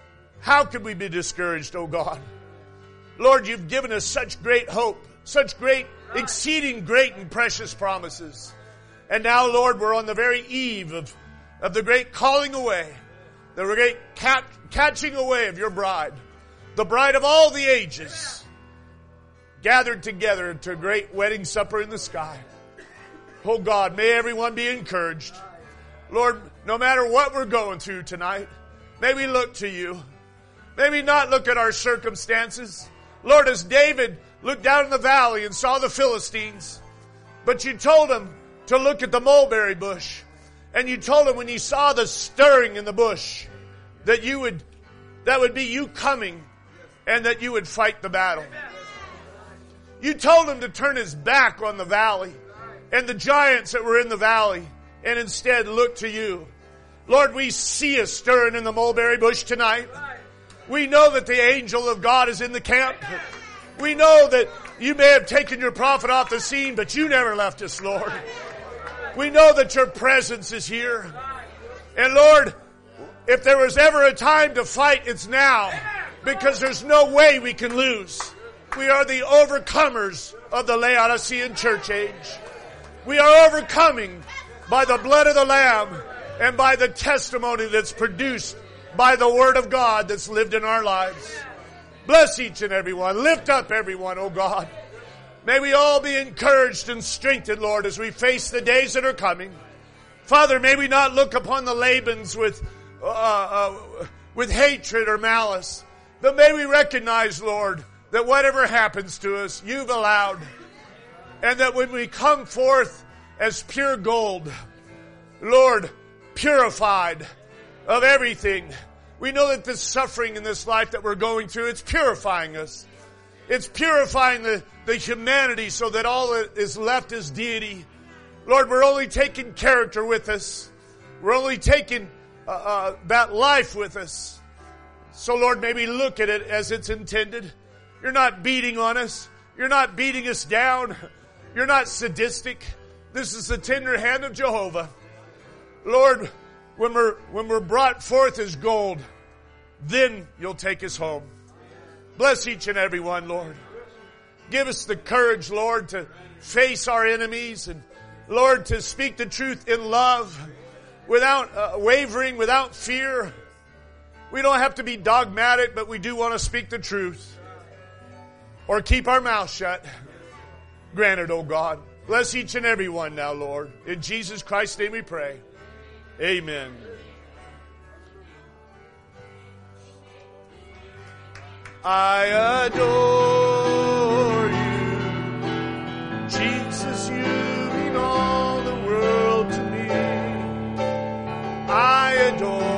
How could we be discouraged, oh God? Lord, you've given us such great hope, such great, exceeding great and precious promises. And now, Lord, we're on the very eve of the great calling away, the great catching away of your bride, the bride of all the ages, gathered together to a great wedding supper in the sky. Oh God, may everyone be encouraged. Lord, no matter what we're going through tonight, may we look to you. May we not look at our circumstances. Lord, as David looked down in the valley and saw the Philistines, but you told him to look at the mulberry bush. And you told him when he saw the stirring in the bush, that would be you coming and that you would fight the battle. You told him to turn his back on the valley and the giants that were in the valley and instead look to you. Lord, we see a stirring in the mulberry bush tonight. We know that the angel of God is in the camp. We know that you may have taken your prophet off the scene, but you never left us, Lord. We know that your presence is here. And Lord, if there was ever a time to fight, it's now. Because there's no way we can lose. We are the overcomers of the Laodicean church age. We are overcoming by the blood of the Lamb and by the testimony that's produced by the Word of God that's lived in our lives. Bless each and every one. Lift up everyone, oh God. May we all be encouraged and strengthened, Lord, as we face the days that are coming. Father, may we not look upon the Labans with hatred or malice, but may we recognize, Lord, that whatever happens to us, you've allowed. And that when we come forth as pure gold, Lord, purified of everything, we know that this suffering in this life that we're going through, it's purifying us. It's purifying the humanity so that all that is left is deity. Lord, we're only taking character with us. We're only taking that life with us. So, Lord, may we look at it as it's intended. You're not beating on us. You're not beating us down. You're not sadistic. This is the tender hand of Jehovah. Lord, when we're brought forth as gold, then you'll take us home. Bless each and every one, Lord. Give us the courage, Lord, to face our enemies and, Lord, to speak the truth in love without wavering, without fear. We don't have to be dogmatic, but we do want to speak the truth or keep our mouth shut. Granted, oh God. Bless each and every one now, Lord. In Jesus Christ's name we pray. Amen. I adore you, Jesus, you mean all the world to me. I adore